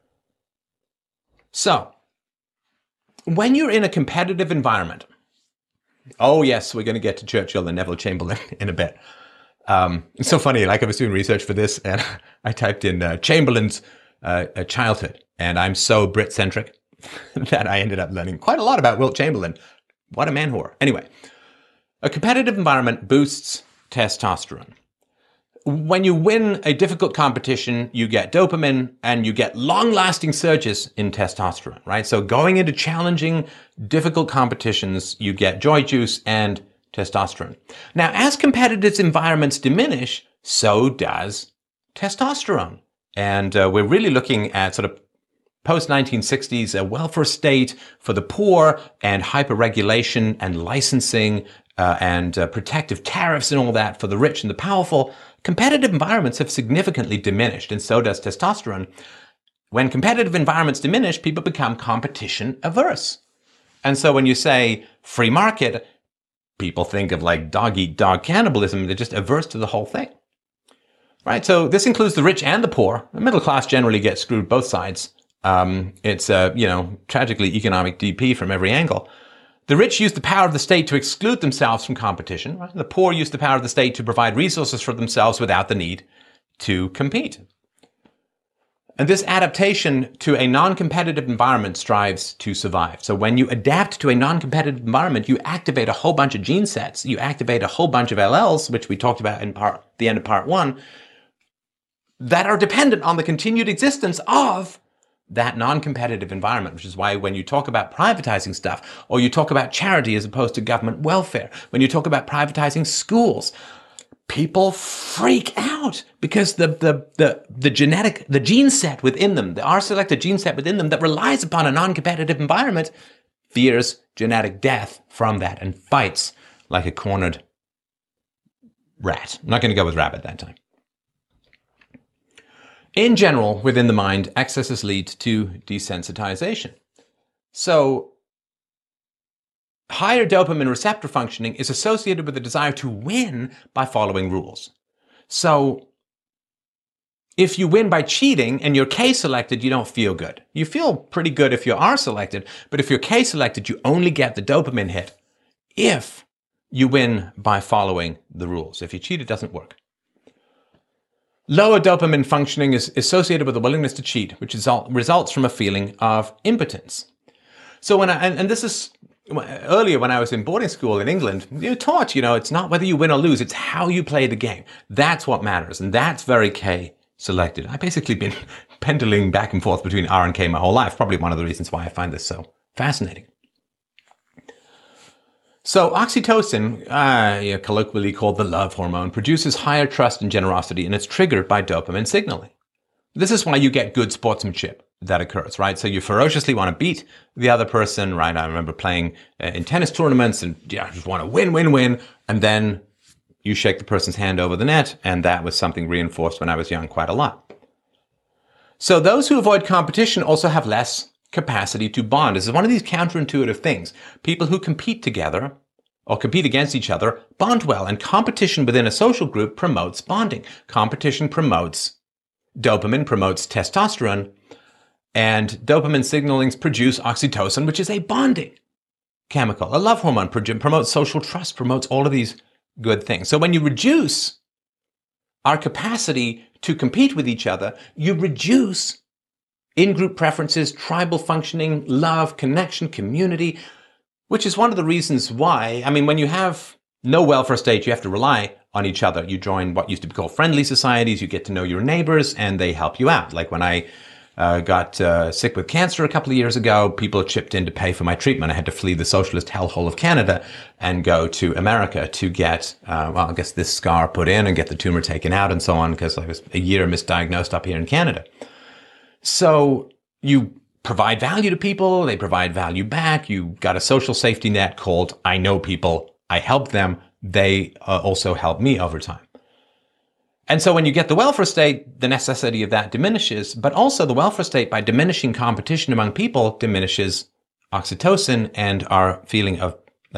So, when you're in a competitive environment, oh yes, we're going to get to Churchill and Neville Chamberlain in a bit. It's so funny, like I was doing research for this and I typed in Chamberlain's childhood, and I'm so Brit-centric that I ended up learning quite a lot about Wilt Chamberlain. What a man whore. Anyway, a competitive environment boosts testosterone. When you win a difficult competition, you get dopamine and you get long-lasting surges in testosterone, right? So going into challenging, difficult competitions, you get joy juice and testosterone. Now, as competitive environments diminish, so does testosterone. And we're really looking at sort of post-1960s, a welfare state for the poor and hyper-regulation and licensing and protective tariffs and all that for the rich and the powerful. Competitive environments have significantly diminished, and so does testosterone. When competitive environments diminish, people become competition averse. And so when you say free market, people think of like dog-eat-dog cannibalism. They're just averse to the whole thing. Right? So this includes the rich and the poor. The middle class generally gets screwed both sides. It's tragically economic DP from every angle. The rich use the power of the state to exclude themselves from competition. Right? The poor use the power of the state to provide resources for themselves without the need to compete. And this adaptation to a non-competitive environment strives to survive. So when you adapt to a non-competitive environment, you activate a whole bunch of gene sets. You activate a whole bunch of LLs, which we talked about in the end of part 1, that are dependent on the continued existence of that non-competitive environment, which is why when you talk about privatizing stuff, or you talk about charity as opposed to government welfare, when you talk about privatizing schools, people freak out because the gene set within them, the R-selected gene set within them that relies upon a non-competitive environment, fears genetic death from that and fights like a cornered rat. I'm not going to go with rabbit that time. In general, within the mind, excesses lead to desensitization. So, higher dopamine receptor functioning is associated with the desire to win by following rules. So, if you win by cheating and you're K-selected, you don't feel good. You feel pretty good if you are selected, but if you're K-selected, you only get the dopamine hit if you win by following the rules. If you cheat, it doesn't work. Lower dopamine functioning is associated with a willingness to cheat, which results from a feeling of impotence. So this is earlier when I was in boarding school in England, you taught, it's not whether you win or lose, it's how you play the game. That's what matters, and that's very K-selected. I've basically been pendulating back and forth between R and K my whole life, probably one of the reasons why I find this so fascinating. So oxytocin, colloquially called the love hormone, produces higher trust and generosity, and it's triggered by dopamine signaling. This is why you get good sportsmanship that occurs, right? So you ferociously want to beat the other person, right? I remember playing in tennis tournaments and just want to win. And then you shake the person's hand over the net. And that was something reinforced when I was young quite a lot. So those who avoid competition also have less capacity to bond. This is one of these counterintuitive things. People who compete together or compete against each other bond well, and competition within a social group promotes bonding. Competition promotes dopamine, promotes testosterone, and dopamine signalings produce oxytocin, which is a bonding chemical. A love hormone promotes social trust, promotes all of these good things. So when you reduce our capacity to compete with each other, you reduce in-group preferences, tribal functioning, love, connection, community, which is one of the reasons why, when you have no welfare state, you have to rely on each other. You join what used to be called friendly societies, you get to know your neighbors, and they help you out. Like when I got sick with cancer a couple of years ago, people chipped in to pay for my treatment. I had to flee the socialist hellhole of Canada and go to America to get, this scar put in and get the tumor taken out and so on, because I was a year misdiagnosed up here in Canada. So you provide value to people, they provide value back. You got a social safety net called I know people, I help them, they also help me over time. And so when you get the welfare state, the necessity of that diminishes, but also the welfare state, by diminishing competition among people, diminishes oxytocin and our feeling of,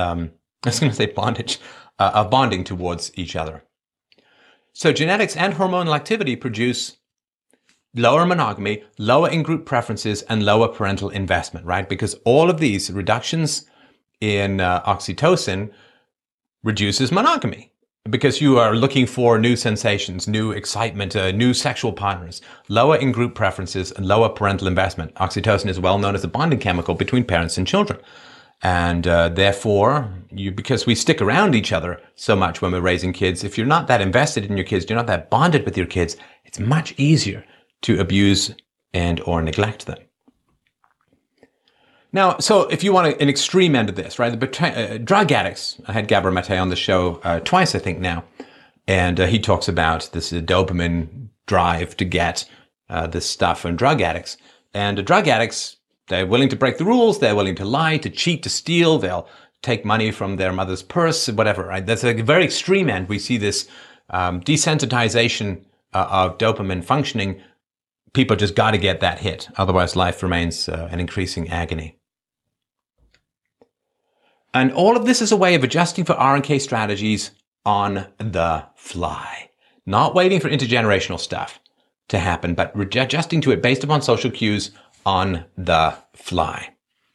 bondage, of bonding towards each other. So genetics and hormonal activity produce lower monogamy, lower in-group preferences, and lower parental investment, right? Because all of these reductions in oxytocin reduces monogamy, because you are looking for new sensations, new excitement, new sexual partners, lower in-group preferences, and lower parental investment. Oxytocin is well known as a bonding chemical between parents and children. And therefore, because we stick around each other so much when we're raising kids, if you're not that invested in your kids, you're not that bonded with your kids, it's much easier to abuse and or neglect them. Now, so if you want an extreme end of this, right? The drug addicts. I had Gabor Mate on the show twice, I think now, and he talks about this dopamine drive to get this stuff from drug addicts. And drug addicts, they're willing to break the rules, they're willing to lie, to cheat, to steal, they'll take money from their mother's purse, whatever, right? That's a very extreme end. We see this desensitization of dopamine functioning. People just got to get that hit. Otherwise, life remains an increasing agony. And all of this is a way of adjusting for R&K strategies on the fly. Not waiting for intergenerational stuff to happen, but adjusting to it based upon social cues on the fly.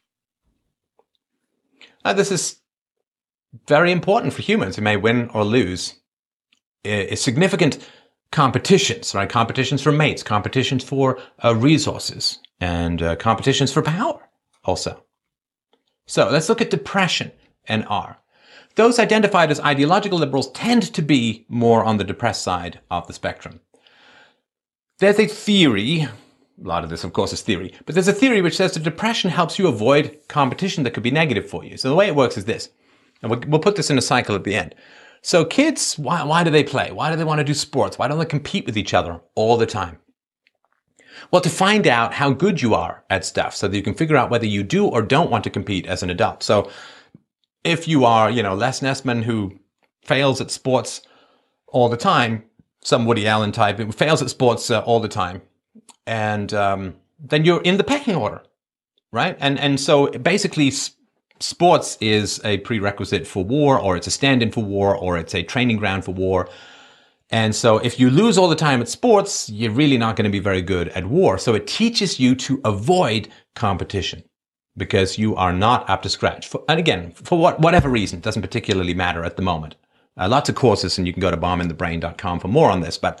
Now, this is very important for humans who may win or lose. Significant competitions, right? Competitions for mates, competitions for resources, and competitions for power also. So let's look at depression and R. Those identified as ideological liberals tend to be more on the depressed side of the spectrum. There's a theory, a lot of this of course is theory, but there's a theory which says that depression helps you avoid competition that could be negative for you. So the way it works is this, and we'll put this in a cycle at the end. So kids, why do they play? Why do they want to do sports? Why don't they compete with each other all the time? Well, to find out how good you are at stuff so that you can figure out whether you do or don't want to compete as an adult. So if you are, Les Nessman who fails at sports all the time, some Woody Allen type, who fails at sports all the time, and then you're in the pecking order, right? And so basically sports is a prerequisite for war, or it's a stand-in for war, or it's a training ground for war. And so if you lose all the time at sports, you're really not going to be very good at war. So it teaches you to avoid competition because you are not up to scratch. And again, for whatever reason, it doesn't particularly matter at the moment. Lots of courses, and you can go to bombinthebrain.com for more on this. But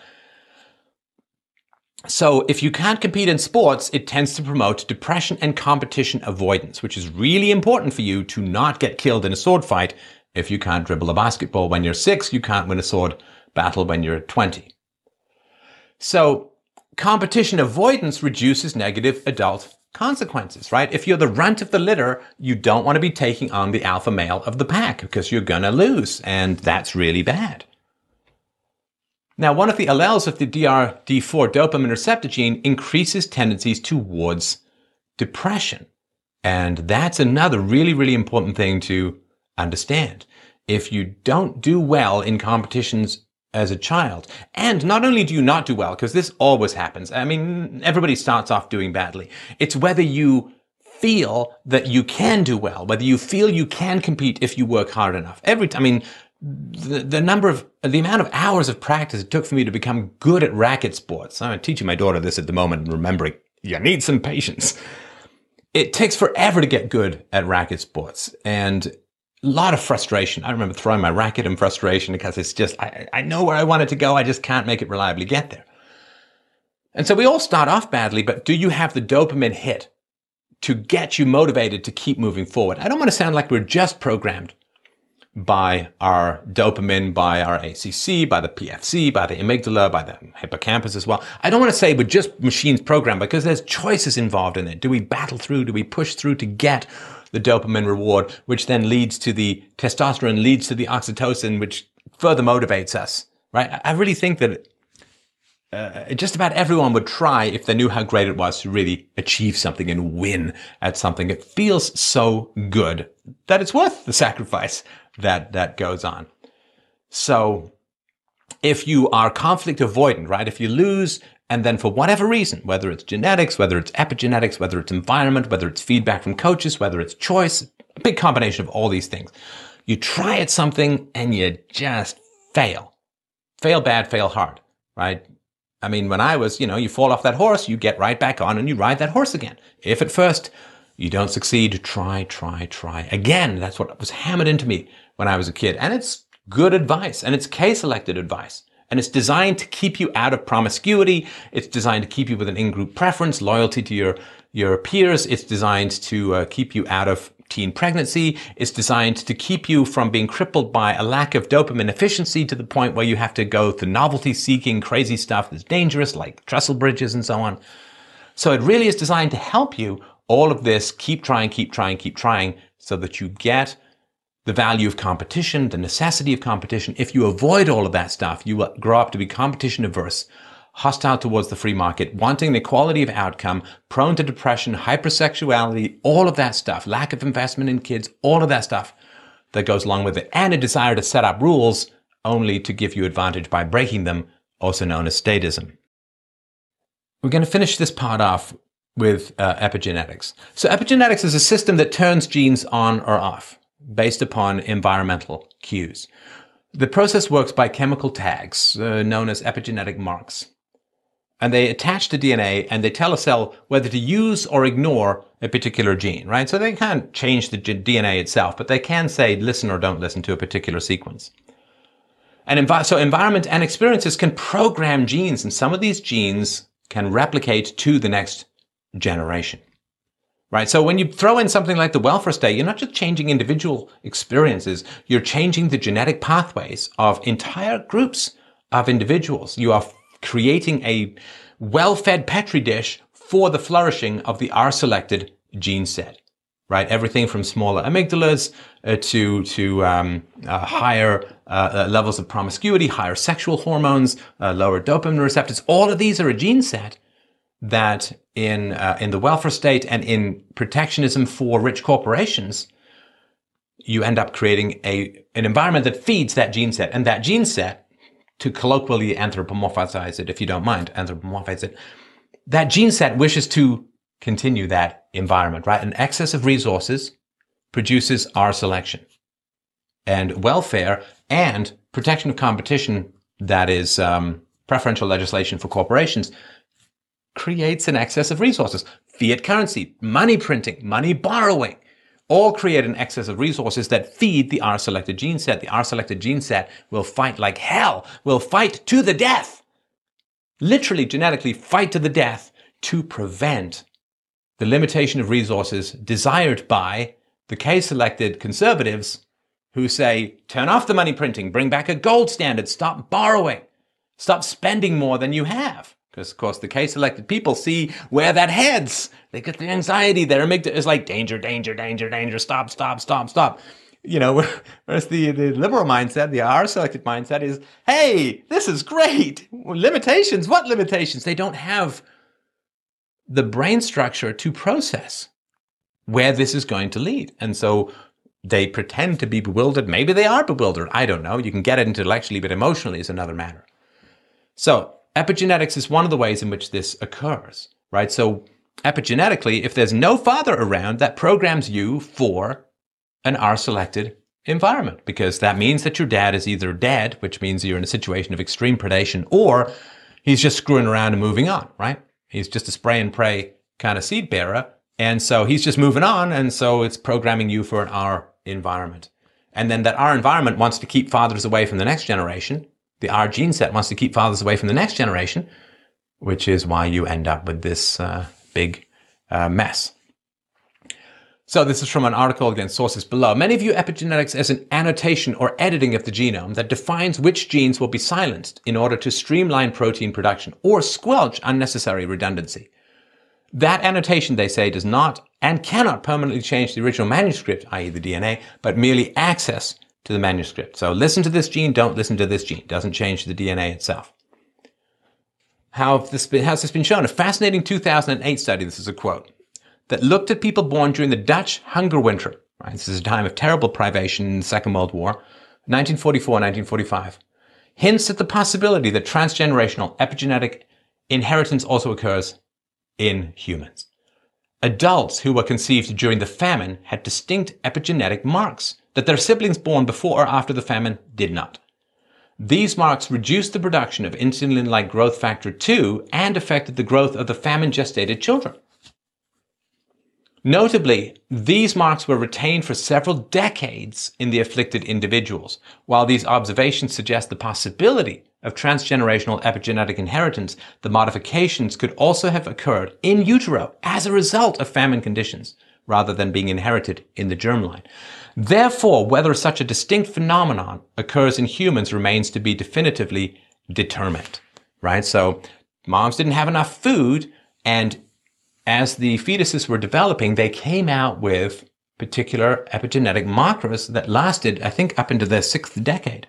so if you can't compete in sports, it tends to promote depression and competition avoidance, which is really important for you to not get killed in a sword fight. If you can't dribble a basketball when you're 6, you can't win a sword battle when you're 20. So competition avoidance reduces negative adult consequences, right? If you're the runt of the litter, you don't want to be taking on the alpha male of the pack because you're going to lose, and that's really bad. Now, one of the alleles of the DRD4 dopamine receptor gene increases tendencies towards depression. And that's another really, really important thing to understand. If you don't do well in competitions as a child, and not only do you not do well, because this always happens. I mean, everybody starts off doing badly. It's whether you feel that you can do well, whether you feel you can compete if you work hard enough. The amount of hours of practice it took for me to become good at racket sports. I'm teaching my daughter this at the moment and remembering, you need some patience. It takes forever to get good at racket sports, and a lot of frustration. I remember throwing my racket in frustration because it's just, I know where I want it to go. I just can't make it reliably get there. And so we all start off badly, but do you have the dopamine hit to get you motivated to keep moving forward? I don't want to sound like we're just programmed by our dopamine, by our ACC, by the PFC, by the amygdala, by the hippocampus as well. I don't want to say we're just machines programmed, because there's choices involved in it. Do we battle through? Do we push through to get the dopamine reward, which then leads to the testosterone, leads to the oxytocin, which further motivates us, right? I really think that just about everyone would try if they knew how great it was to really achieve something and win at something. It feels so good that it's worth the sacrifice that goes on. So if you are conflict avoidant, right? If you lose, and then for whatever reason, whether it's genetics, whether it's epigenetics, whether it's environment, whether it's feedback from coaches, whether it's choice, a big combination of all these things, you try at something and you just fail. Fail bad, fail hard, right? I mean, when I was, you fall off that horse, you get right back on and you ride that horse again. If at first you don't succeed, try again. That's what was hammered into me when I was a kid. And it's good advice, and it's case-selected advice. And it's designed to keep you out of promiscuity. It's designed to keep you with an in-group preference, loyalty to your peers. It's designed to keep you out of teen pregnancy. It's designed to keep you from being crippled by a lack of dopamine efficiency to the point where you have to go to novelty-seeking crazy stuff that's dangerous, like trestle bridges and so on. So it really is designed to help you, all of this, keep trying, so that you get the value of competition, the necessity of competition. If you avoid all of that stuff, you will grow up to be competition averse, hostile towards the free market, wanting the equality of outcome, prone to depression, hypersexuality, all of that stuff, lack of investment in kids, all of that stuff that goes along with it, and a desire to set up rules only to give you advantage by breaking them, also known as statism. We're going to finish this part off with epigenetics. So epigenetics is a system that turns genes on or off based upon environmental cues. The process works by chemical tags known as epigenetic marks. And they attach to DNA and they tell a cell whether to use or ignore a particular gene, right? So they can't change the DNA itself, but they can say listen or don't listen to a particular sequence. And so environment and experiences can program genes, and some of these genes can replicate to the next generation. Right. So when you throw in something like the welfare state, you're not just changing individual experiences, you're changing the genetic pathways of entire groups of individuals. You are creating a well-fed petri dish for the flourishing of the R-selected gene set. Right. Everything from smaller amygdalas to higher levels of promiscuity, higher sexual hormones, lower dopamine receptors. All of these are a gene set that in the welfare state and in protectionism for rich corporations, you end up creating an environment that feeds that gene set. And that gene set, to colloquially anthropomorphize it, if you don't mind, anthropomorphize it, that gene set wishes to continue that environment, right? An excess of resources produces R selection. And welfare and protection of competition, that is preferential legislation for corporations, creates an excess of resources. Fiat currency, money printing, money borrowing, all create an excess of resources that feed the R-selected gene set. The R-selected gene set will fight like hell, will fight to the death, literally genetically fight to the death to prevent the limitation of resources desired by the K-selected conservatives who say, turn off the money printing, bring back a gold standard, stop borrowing, stop spending more than you have. Because, of course, the case-selected people see where that heads. They get the anxiety. Their amygdala is like, danger, danger, danger, danger, stop, stop, stop, stop. You know, whereas the liberal mindset, the R-selected mindset is, hey, this is great. Limitations? What limitations? They don't have the brain structure to process where this is going to lead. And so they pretend to be bewildered. Maybe they are bewildered. I don't know. You can get it intellectually, but emotionally is another matter. So epigenetics is one of the ways in which this occurs, right? So epigenetically, if there's no father around, that programs you for an R-selected environment, because that means that your dad is either dead, which means you're in a situation of extreme predation, or he's just screwing around and moving on, right? He's just a spray and pray kind of seed bearer. And so he's just moving on. And so it's programming you for an R environment. And then that R environment wants to keep fathers away from the next generation. The R gene set wants to keep fathers away from the next generation, which is why you end up with this big mess. So this is from an article, again, sources below. Many view epigenetics as an annotation or editing of the genome that defines which genes will be silenced in order to streamline protein production or squelch unnecessary redundancy. That annotation, they say, does not and cannot permanently change the original manuscript, i.e. the DNA, but merely access to the manuscript. So listen to this gene, don't listen to this gene. Doesn't change the DNA itself. How's this been shown? A fascinating 2008 study, this is a quote, that looked at people born during the Dutch hunger winter. Right? This is a time of terrible privation in the Second World War, 1944-1945. Hints at the possibility that transgenerational epigenetic inheritance also occurs in humans. Adults who were conceived during the famine had distinct epigenetic marks that their siblings born before or after the famine did not. These marks reduced the production of insulin-like growth factor 2 and affected the growth of the famine-gestated children. Notably, these marks were retained for several decades in the afflicted individuals. While these observations suggest the possibility of transgenerational epigenetic inheritance, the modifications could also have occurred in utero as a result of famine conditions, rather than being inherited in the germline. Therefore, whether such a distinct phenomenon occurs in humans remains to be definitively determined, right? So moms didn't have enough food, and as the fetuses were developing, they came out with particular epigenetic markers that lasted, I think, up into the 6th decade.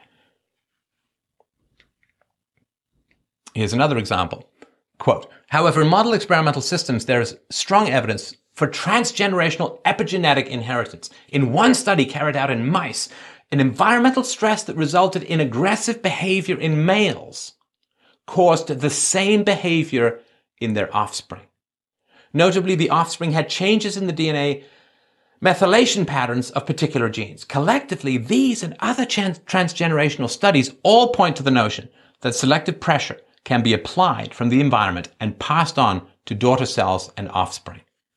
Here's another example. Quote, however, in model experimental systems, there is strong evidence for transgenerational epigenetic inheritance. In one study carried out in mice, an environmental stress that resulted in aggressive behavior in males caused the same behavior in their offspring. Notably, the offspring had changes in the DNA methylation patterns of particular genes. Collectively, these and other transgenerational studies all point to the notion that selective pressure can be applied from the environment and passed on to daughter cells and offspring.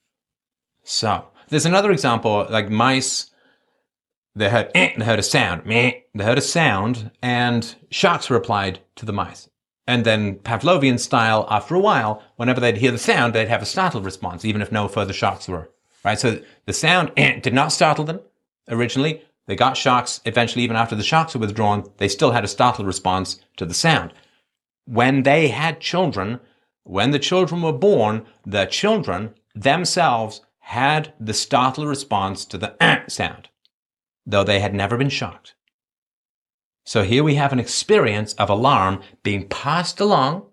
So, there's another example, like mice, they heard a sound, they heard a sound, and shocks were applied to the mice. And then Pavlovian style, after a while, whenever they'd hear the sound, they'd have a startle response, even if no further shocks were, right? So the sound did not startle them originally. They got shocks. Eventually, even after the shocks were withdrawn, they still had a startle response to the sound. When they had children, when the children were born, the children themselves had the startle response to the sound, though they had never been shocked. So here we have an experience of alarm being passed along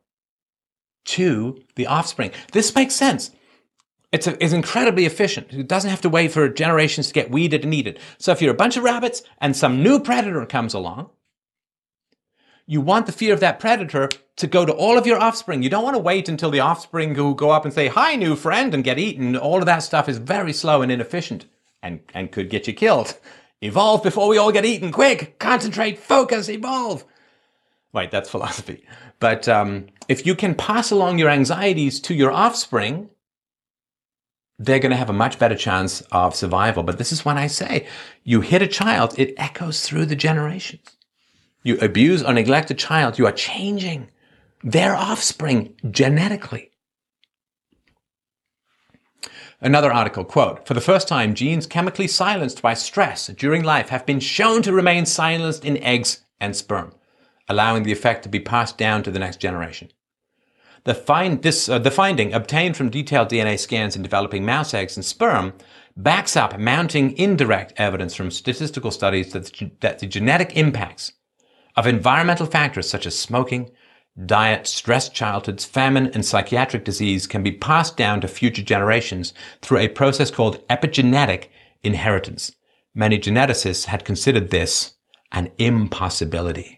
to the offspring. This makes sense. It's incredibly efficient. It doesn't have to wait for generations to get weeded and eaten. So if you're a bunch of rabbits and some new predator comes along, you want the fear of that predator to go to all of your offspring. You don't want to wait until the offspring go up and say, hi, new friend, and get eaten. All of that stuff is very slow and inefficient and could get you killed. Evolve before we all get eaten. Quick, concentrate, focus, evolve. Right, that's philosophy. But if you can pass along your anxieties to your offspring, they're going to have a much better chance of survival. But this is when I say, you hit a child, it echoes through the generations. You abuse or neglect a child, you are changing their offspring genetically. Another article, quote, for the first time, genes chemically silenced by stress during life have been shown to remain silenced in eggs and sperm, allowing the effect to be passed down to the next generation. The finding obtained from detailed DNA scans in developing mouse eggs and sperm backs up mounting indirect evidence from statistical studies that the genetic impacts of environmental factors such as smoking, diet, stressed childhoods, famine, and psychiatric disease can be passed down to future generations through a process called epigenetic inheritance. Many geneticists had considered this an impossibility.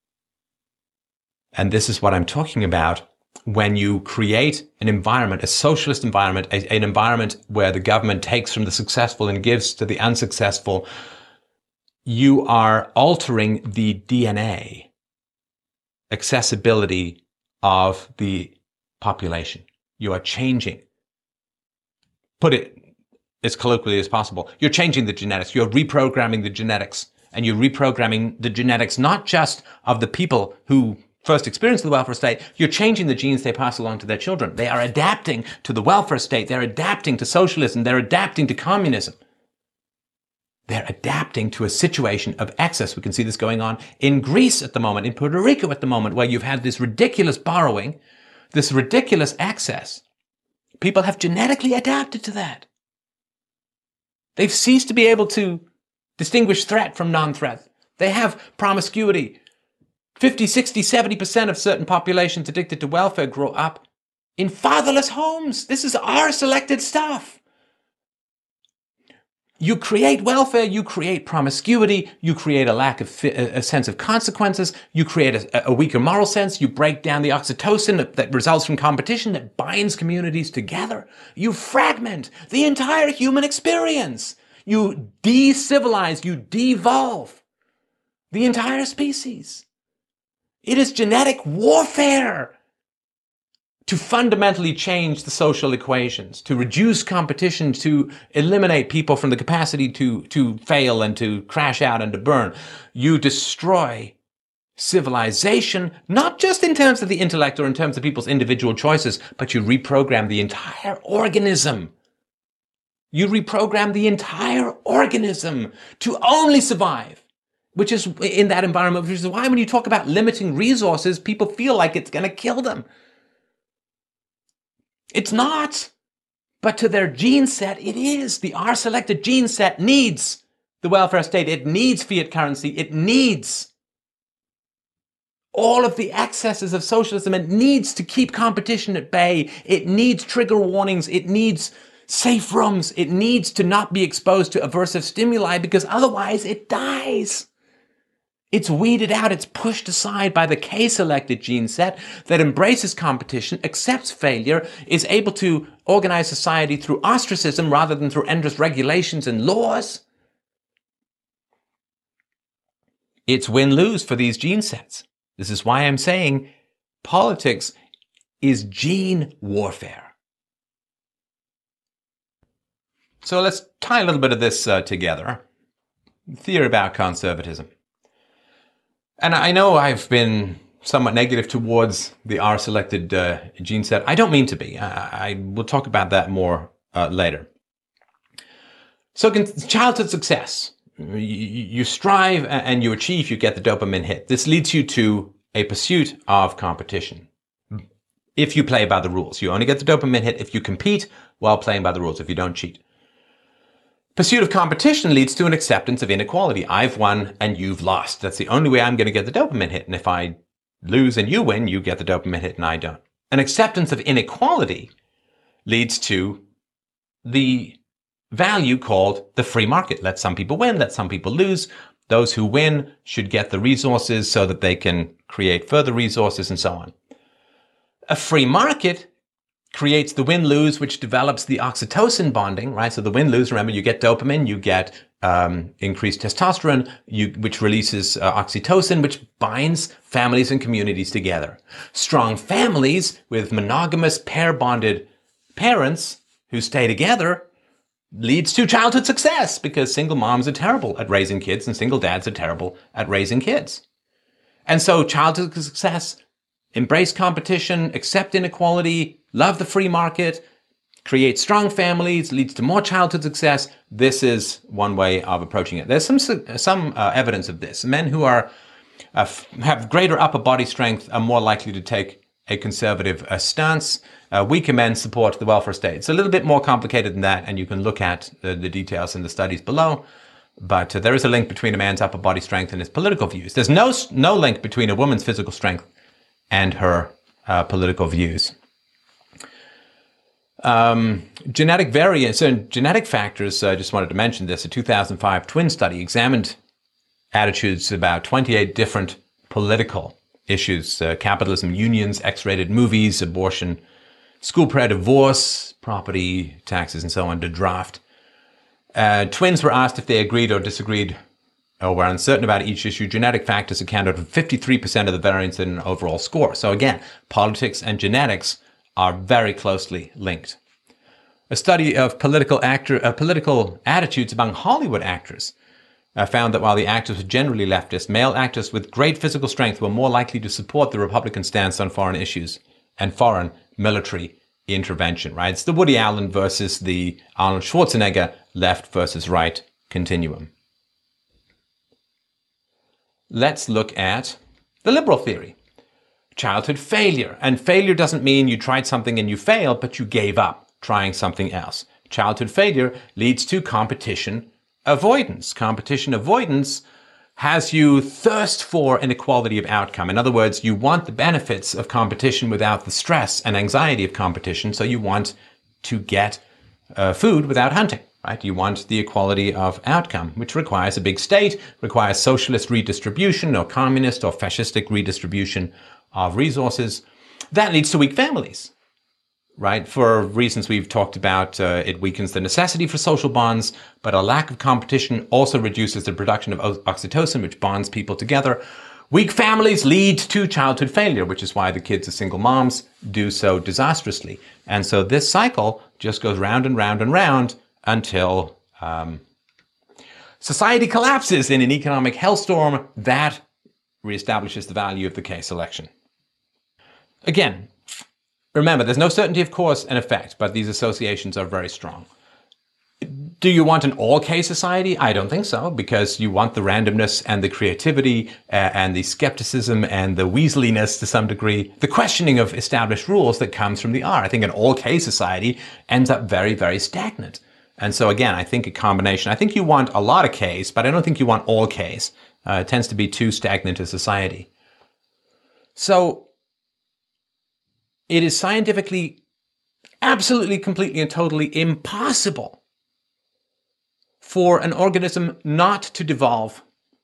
And this is what I'm talking about when you create an environment, a socialist environment, an environment where the government takes from the successful and gives to the unsuccessful. You are altering the DNA accessibility of the population. You are changing. Put it as colloquially as possible. You're changing the genetics. You're reprogramming the genetics. And you're reprogramming the genetics not just of the people who first experienced the welfare state. You're changing the genes they pass along to their children. They are adapting to the welfare state. They're adapting to socialism. They're adapting to communism. They're adapting to a situation of excess. We can see this going on in Greece at the moment, in Puerto Rico at the moment, where you've had this ridiculous borrowing, this ridiculous excess. People have genetically adapted to that. They've ceased to be able to distinguish threat from non-threat. They have promiscuity. 50, 60, 70% of certain populations addicted to welfare grow up in fatherless homes. This is our selected stuff. You create welfare, you create promiscuity, you create a lack of a sense of consequences, you create a weaker moral sense, you break down the oxytocin that results from competition that binds communities together. You fragment the entire human experience. You de-civilize, you devolve the entire species. It is genetic warfare to fundamentally change the social equations, to reduce competition, to eliminate people from the capacity to fail and to crash out and to burn. You destroy civilization, not just in terms of the intellect or in terms of people's individual choices, but you reprogram the entire organism. You reprogram the entire organism to only survive, which is in that environment, which is why when you talk about limiting resources, people feel like it's going to kill them. It's not. But to their gene set, it is. The R-selected gene set needs the welfare state. It needs fiat currency. It needs all of the excesses of socialism. It needs to keep competition at bay. It needs trigger warnings. It needs safe rooms. It needs to not be exposed to aversive stimuli because otherwise it dies. It's weeded out, it's pushed aside by the K-selected gene set that embraces competition, accepts failure, is able to organize society through ostracism rather than through endless regulations and laws. It's win-lose for these gene sets. This is why I'm saying politics is gene warfare. So let's tie a little bit of this together. Theory about conservatism. And I know I've been somewhat negative towards the R-selected gene set. I don't mean to be. I will talk about that more later. So childhood success. You strive and you achieve, you get the dopamine hit. This leads you to a pursuit of competition. If you play by the rules, you only get the dopamine hit if you compete while playing by the rules, if you don't cheat. Pursuit of competition leads to an acceptance of inequality. I've won and you've lost. That's the only way I'm going to get the dopamine hit. And if I lose and you win, you get the dopamine hit and I don't. An acceptance of inequality leads to the value called the free market. Let some people win, let some people lose. Those who win should get the resources so that they can create further resources and so on. A free market creates the win-lose, which develops the oxytocin bonding, right? So the win-lose, remember, you get dopamine, you get increased testosterone, which releases oxytocin, which binds families and communities together. Strong families with monogamous pair-bonded parents who stay together leads to childhood success because single moms are terrible at raising kids and single dads are terrible at raising kids. And so childhood success, embrace competition, accept inequality, love the free market, create strong families, leads to more childhood success. This is one way of approaching it. There's some evidence of this. Men who are have greater upper body strength are more likely to take a conservative stance. Weaker men support the welfare state. It's a little bit more complicated than that, and you can look at the details in the studies below. But there is a link between a man's upper body strength and his political views. There's no link between a woman's physical strength and her political views. Genetic variance and genetic factors, I just wanted to mention this. A 2005 twin study examined attitudes about 28 different political issues: capitalism, unions, X-rated movies, abortion, school prayer, divorce, property taxes, and so on, to draft. Twins were asked if they agreed or disagreed or were uncertain about each issue. Genetic factors accounted for 53% of the variance in an overall score. So again, politics and genetics are very closely linked. A study of political attitudes among Hollywood actors found that while the actors were generally leftist, male actors with great physical strength were more likely to support the Republican stance on foreign issues and foreign military intervention, right? It's the Woody Allen versus the Arnold Schwarzenegger left versus right continuum. Let's look at the liberal theory. Childhood failure. And failure doesn't mean you tried something and you failed, but you gave up trying something else. Childhood failure leads to competition avoidance. Competition avoidance has you thirst for inequality of outcome. In other words, you want the benefits of competition without the stress and anxiety of competition, so you want to get food without hunting, right? You want the equality of outcome, which requires a big state, requires socialist redistribution or communist or fascistic redistribution of resources. That leads to weak families, right? For reasons we've talked about, it weakens the necessity for social bonds, but a lack of competition also reduces the production of oxytocin, which bonds people together. Weak families lead to childhood failure, which is why the kids of single moms do so disastrously. And so this cycle just goes round and round and round until society collapses in an economic hellstorm that reestablishes the value of the case election. Again, remember, there's no certainty of cause and effect, but these associations are very strong. Do you want an all-K society? I don't think so, because you want the randomness and the creativity and the skepticism and the weaseliness to some degree, the questioning of established rules that comes from the R. I think an all-K society ends up very, very stagnant. And so again, I think a combination. I think you want a lot of Ks, but I don't think you want all Ks. It tends to be too stagnant a society. So it is scientifically absolutely, completely, and totally impossible for an organism not to devolve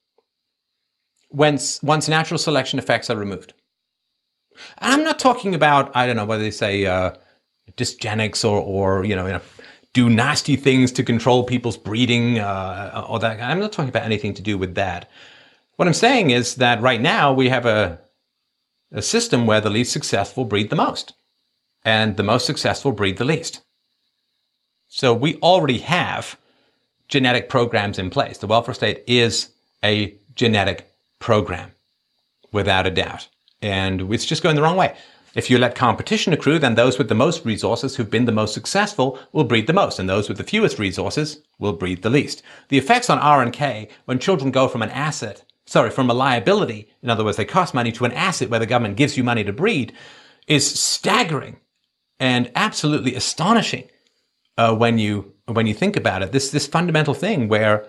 once natural selection effects are removed. And I'm not talking about, I don't know, whether they say dysgenics or do nasty things to control people's breeding or that. I'm not talking about anything to do with that. What I'm saying is that right now we have a system where the least successful breed the most, and the most successful breed the least. So we already have genetic programs in place. The welfare state is a genetic program, without a doubt. And it's just going the wrong way. If you let competition accrue, then those with the most resources who've been the most successful will breed the most, and those with the fewest resources will breed the least. The effects on R and K when children go from from a liability, in other words, they cost money, to an asset where the government gives you money to breed, is staggering and absolutely astonishing when you think about it. This fundamental thing where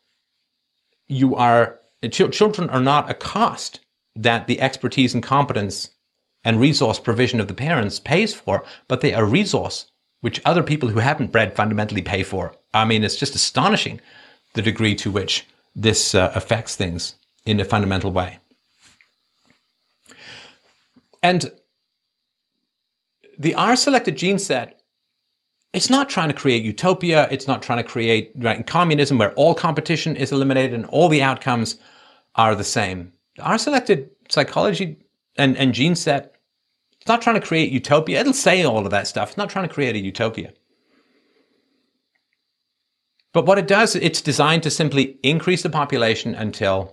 children are not a cost that the expertise and competence and resource provision of the parents pays for, but they are a resource which other people who haven't bred fundamentally pay for. I mean, it's just astonishing the degree to which this affects things in a fundamental way. And the R-selected gene set, it's not trying to create utopia. It's not trying to create communism where all competition is eliminated and all the outcomes are the same. The R-selected psychology and gene set, it's not trying to create utopia. It'll say all of that stuff. It's not trying to create a utopia. But what it does, it's designed to simply increase the population until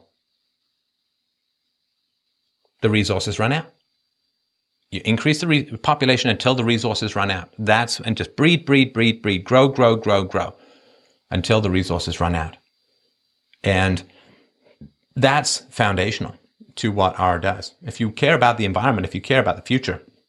the resources run out. You increase the population until the resources run out. And just breed, grow, until the resources run out. And that's foundational to what R does. If you care about the environment, if you care about the future,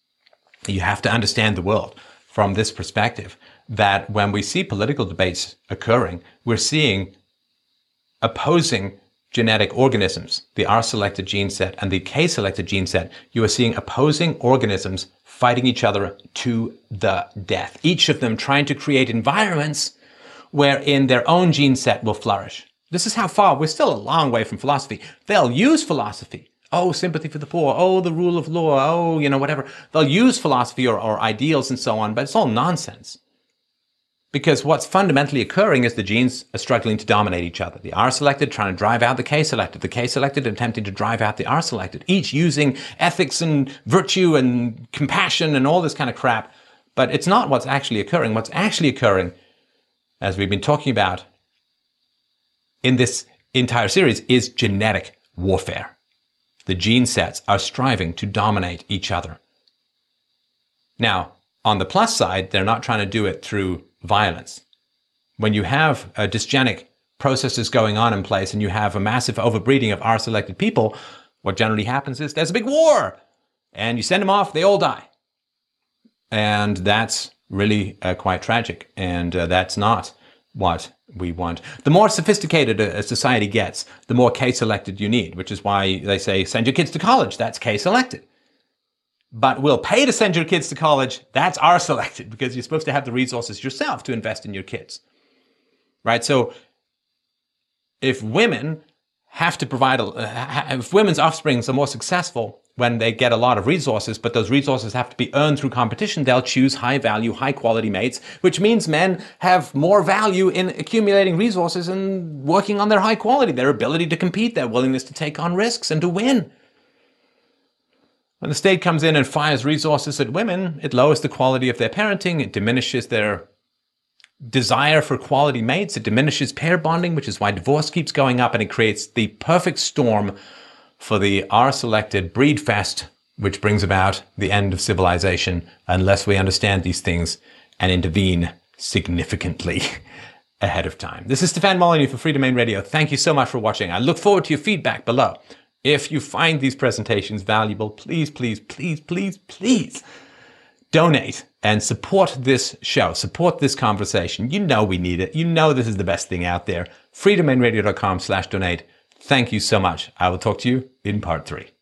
You have to understand the world from this perspective, that when we see political debates occurring, we're seeing opposing genetic organisms, the R-selected gene set and the K-selected gene set. You are seeing opposing organisms fighting each other to the death, each of them trying to create environments wherein their own gene set will flourish. This is how far, we're still a long way from philosophy. They'll use philosophy. Oh, sympathy for the poor. Oh, the rule of law. Oh, whatever. They'll use philosophy or ideals and so on, but it's all nonsense. Because what's fundamentally occurring is the genes are struggling to dominate each other. The R-selected trying to drive out the K-selected. The K-selected attempting to drive out the R-selected. Each using ethics and virtue and compassion and all this kind of crap. But it's not what's actually occurring. What's actually occurring, as we've been talking about in this entire series, is genetic warfare. The gene sets are striving to dominate each other. Now, on the plus side, they're not trying to do it through violence. When you have dysgenic processes going on in place and you have a massive overbreeding of R-selected people, what generally happens is there's a big war and you send them off, they all die. And that's really quite tragic. And that's not what we want. The more sophisticated a society gets, the more K-selected you need, which is why they say, send your kids to college. That's K-selected. But we'll pay to send your kids to college. That's R-selected, because you're supposed to have the resources yourself to invest in your kids. Right? So if women have to provide, if women's offsprings are more successful when they get a lot of resources, but those resources have to be earned through competition, they'll choose high value, high quality mates, which means men have more value in accumulating resources and working on their high quality, their ability to compete, their willingness to take on risks and to win. When the state comes in and fires resources at women, it lowers the quality of their parenting, it diminishes their desire for quality mates, it diminishes pair bonding, which is why divorce keeps going up, and it creates the perfect storm for the R-selected breed fest, which brings about the end of civilization unless we understand these things and intervene significantly ahead of time. This is Stefan Molyneux for Freedomain Radio. Thank you so much for watching. I look forward to your feedback below. If you find these presentations valuable, please, please, please, please, please donate and support this show, support this conversation. You know we need it. You know this is the best thing out there. freedomainradio.com/donate. Thank you so much. I will talk to you in part 3.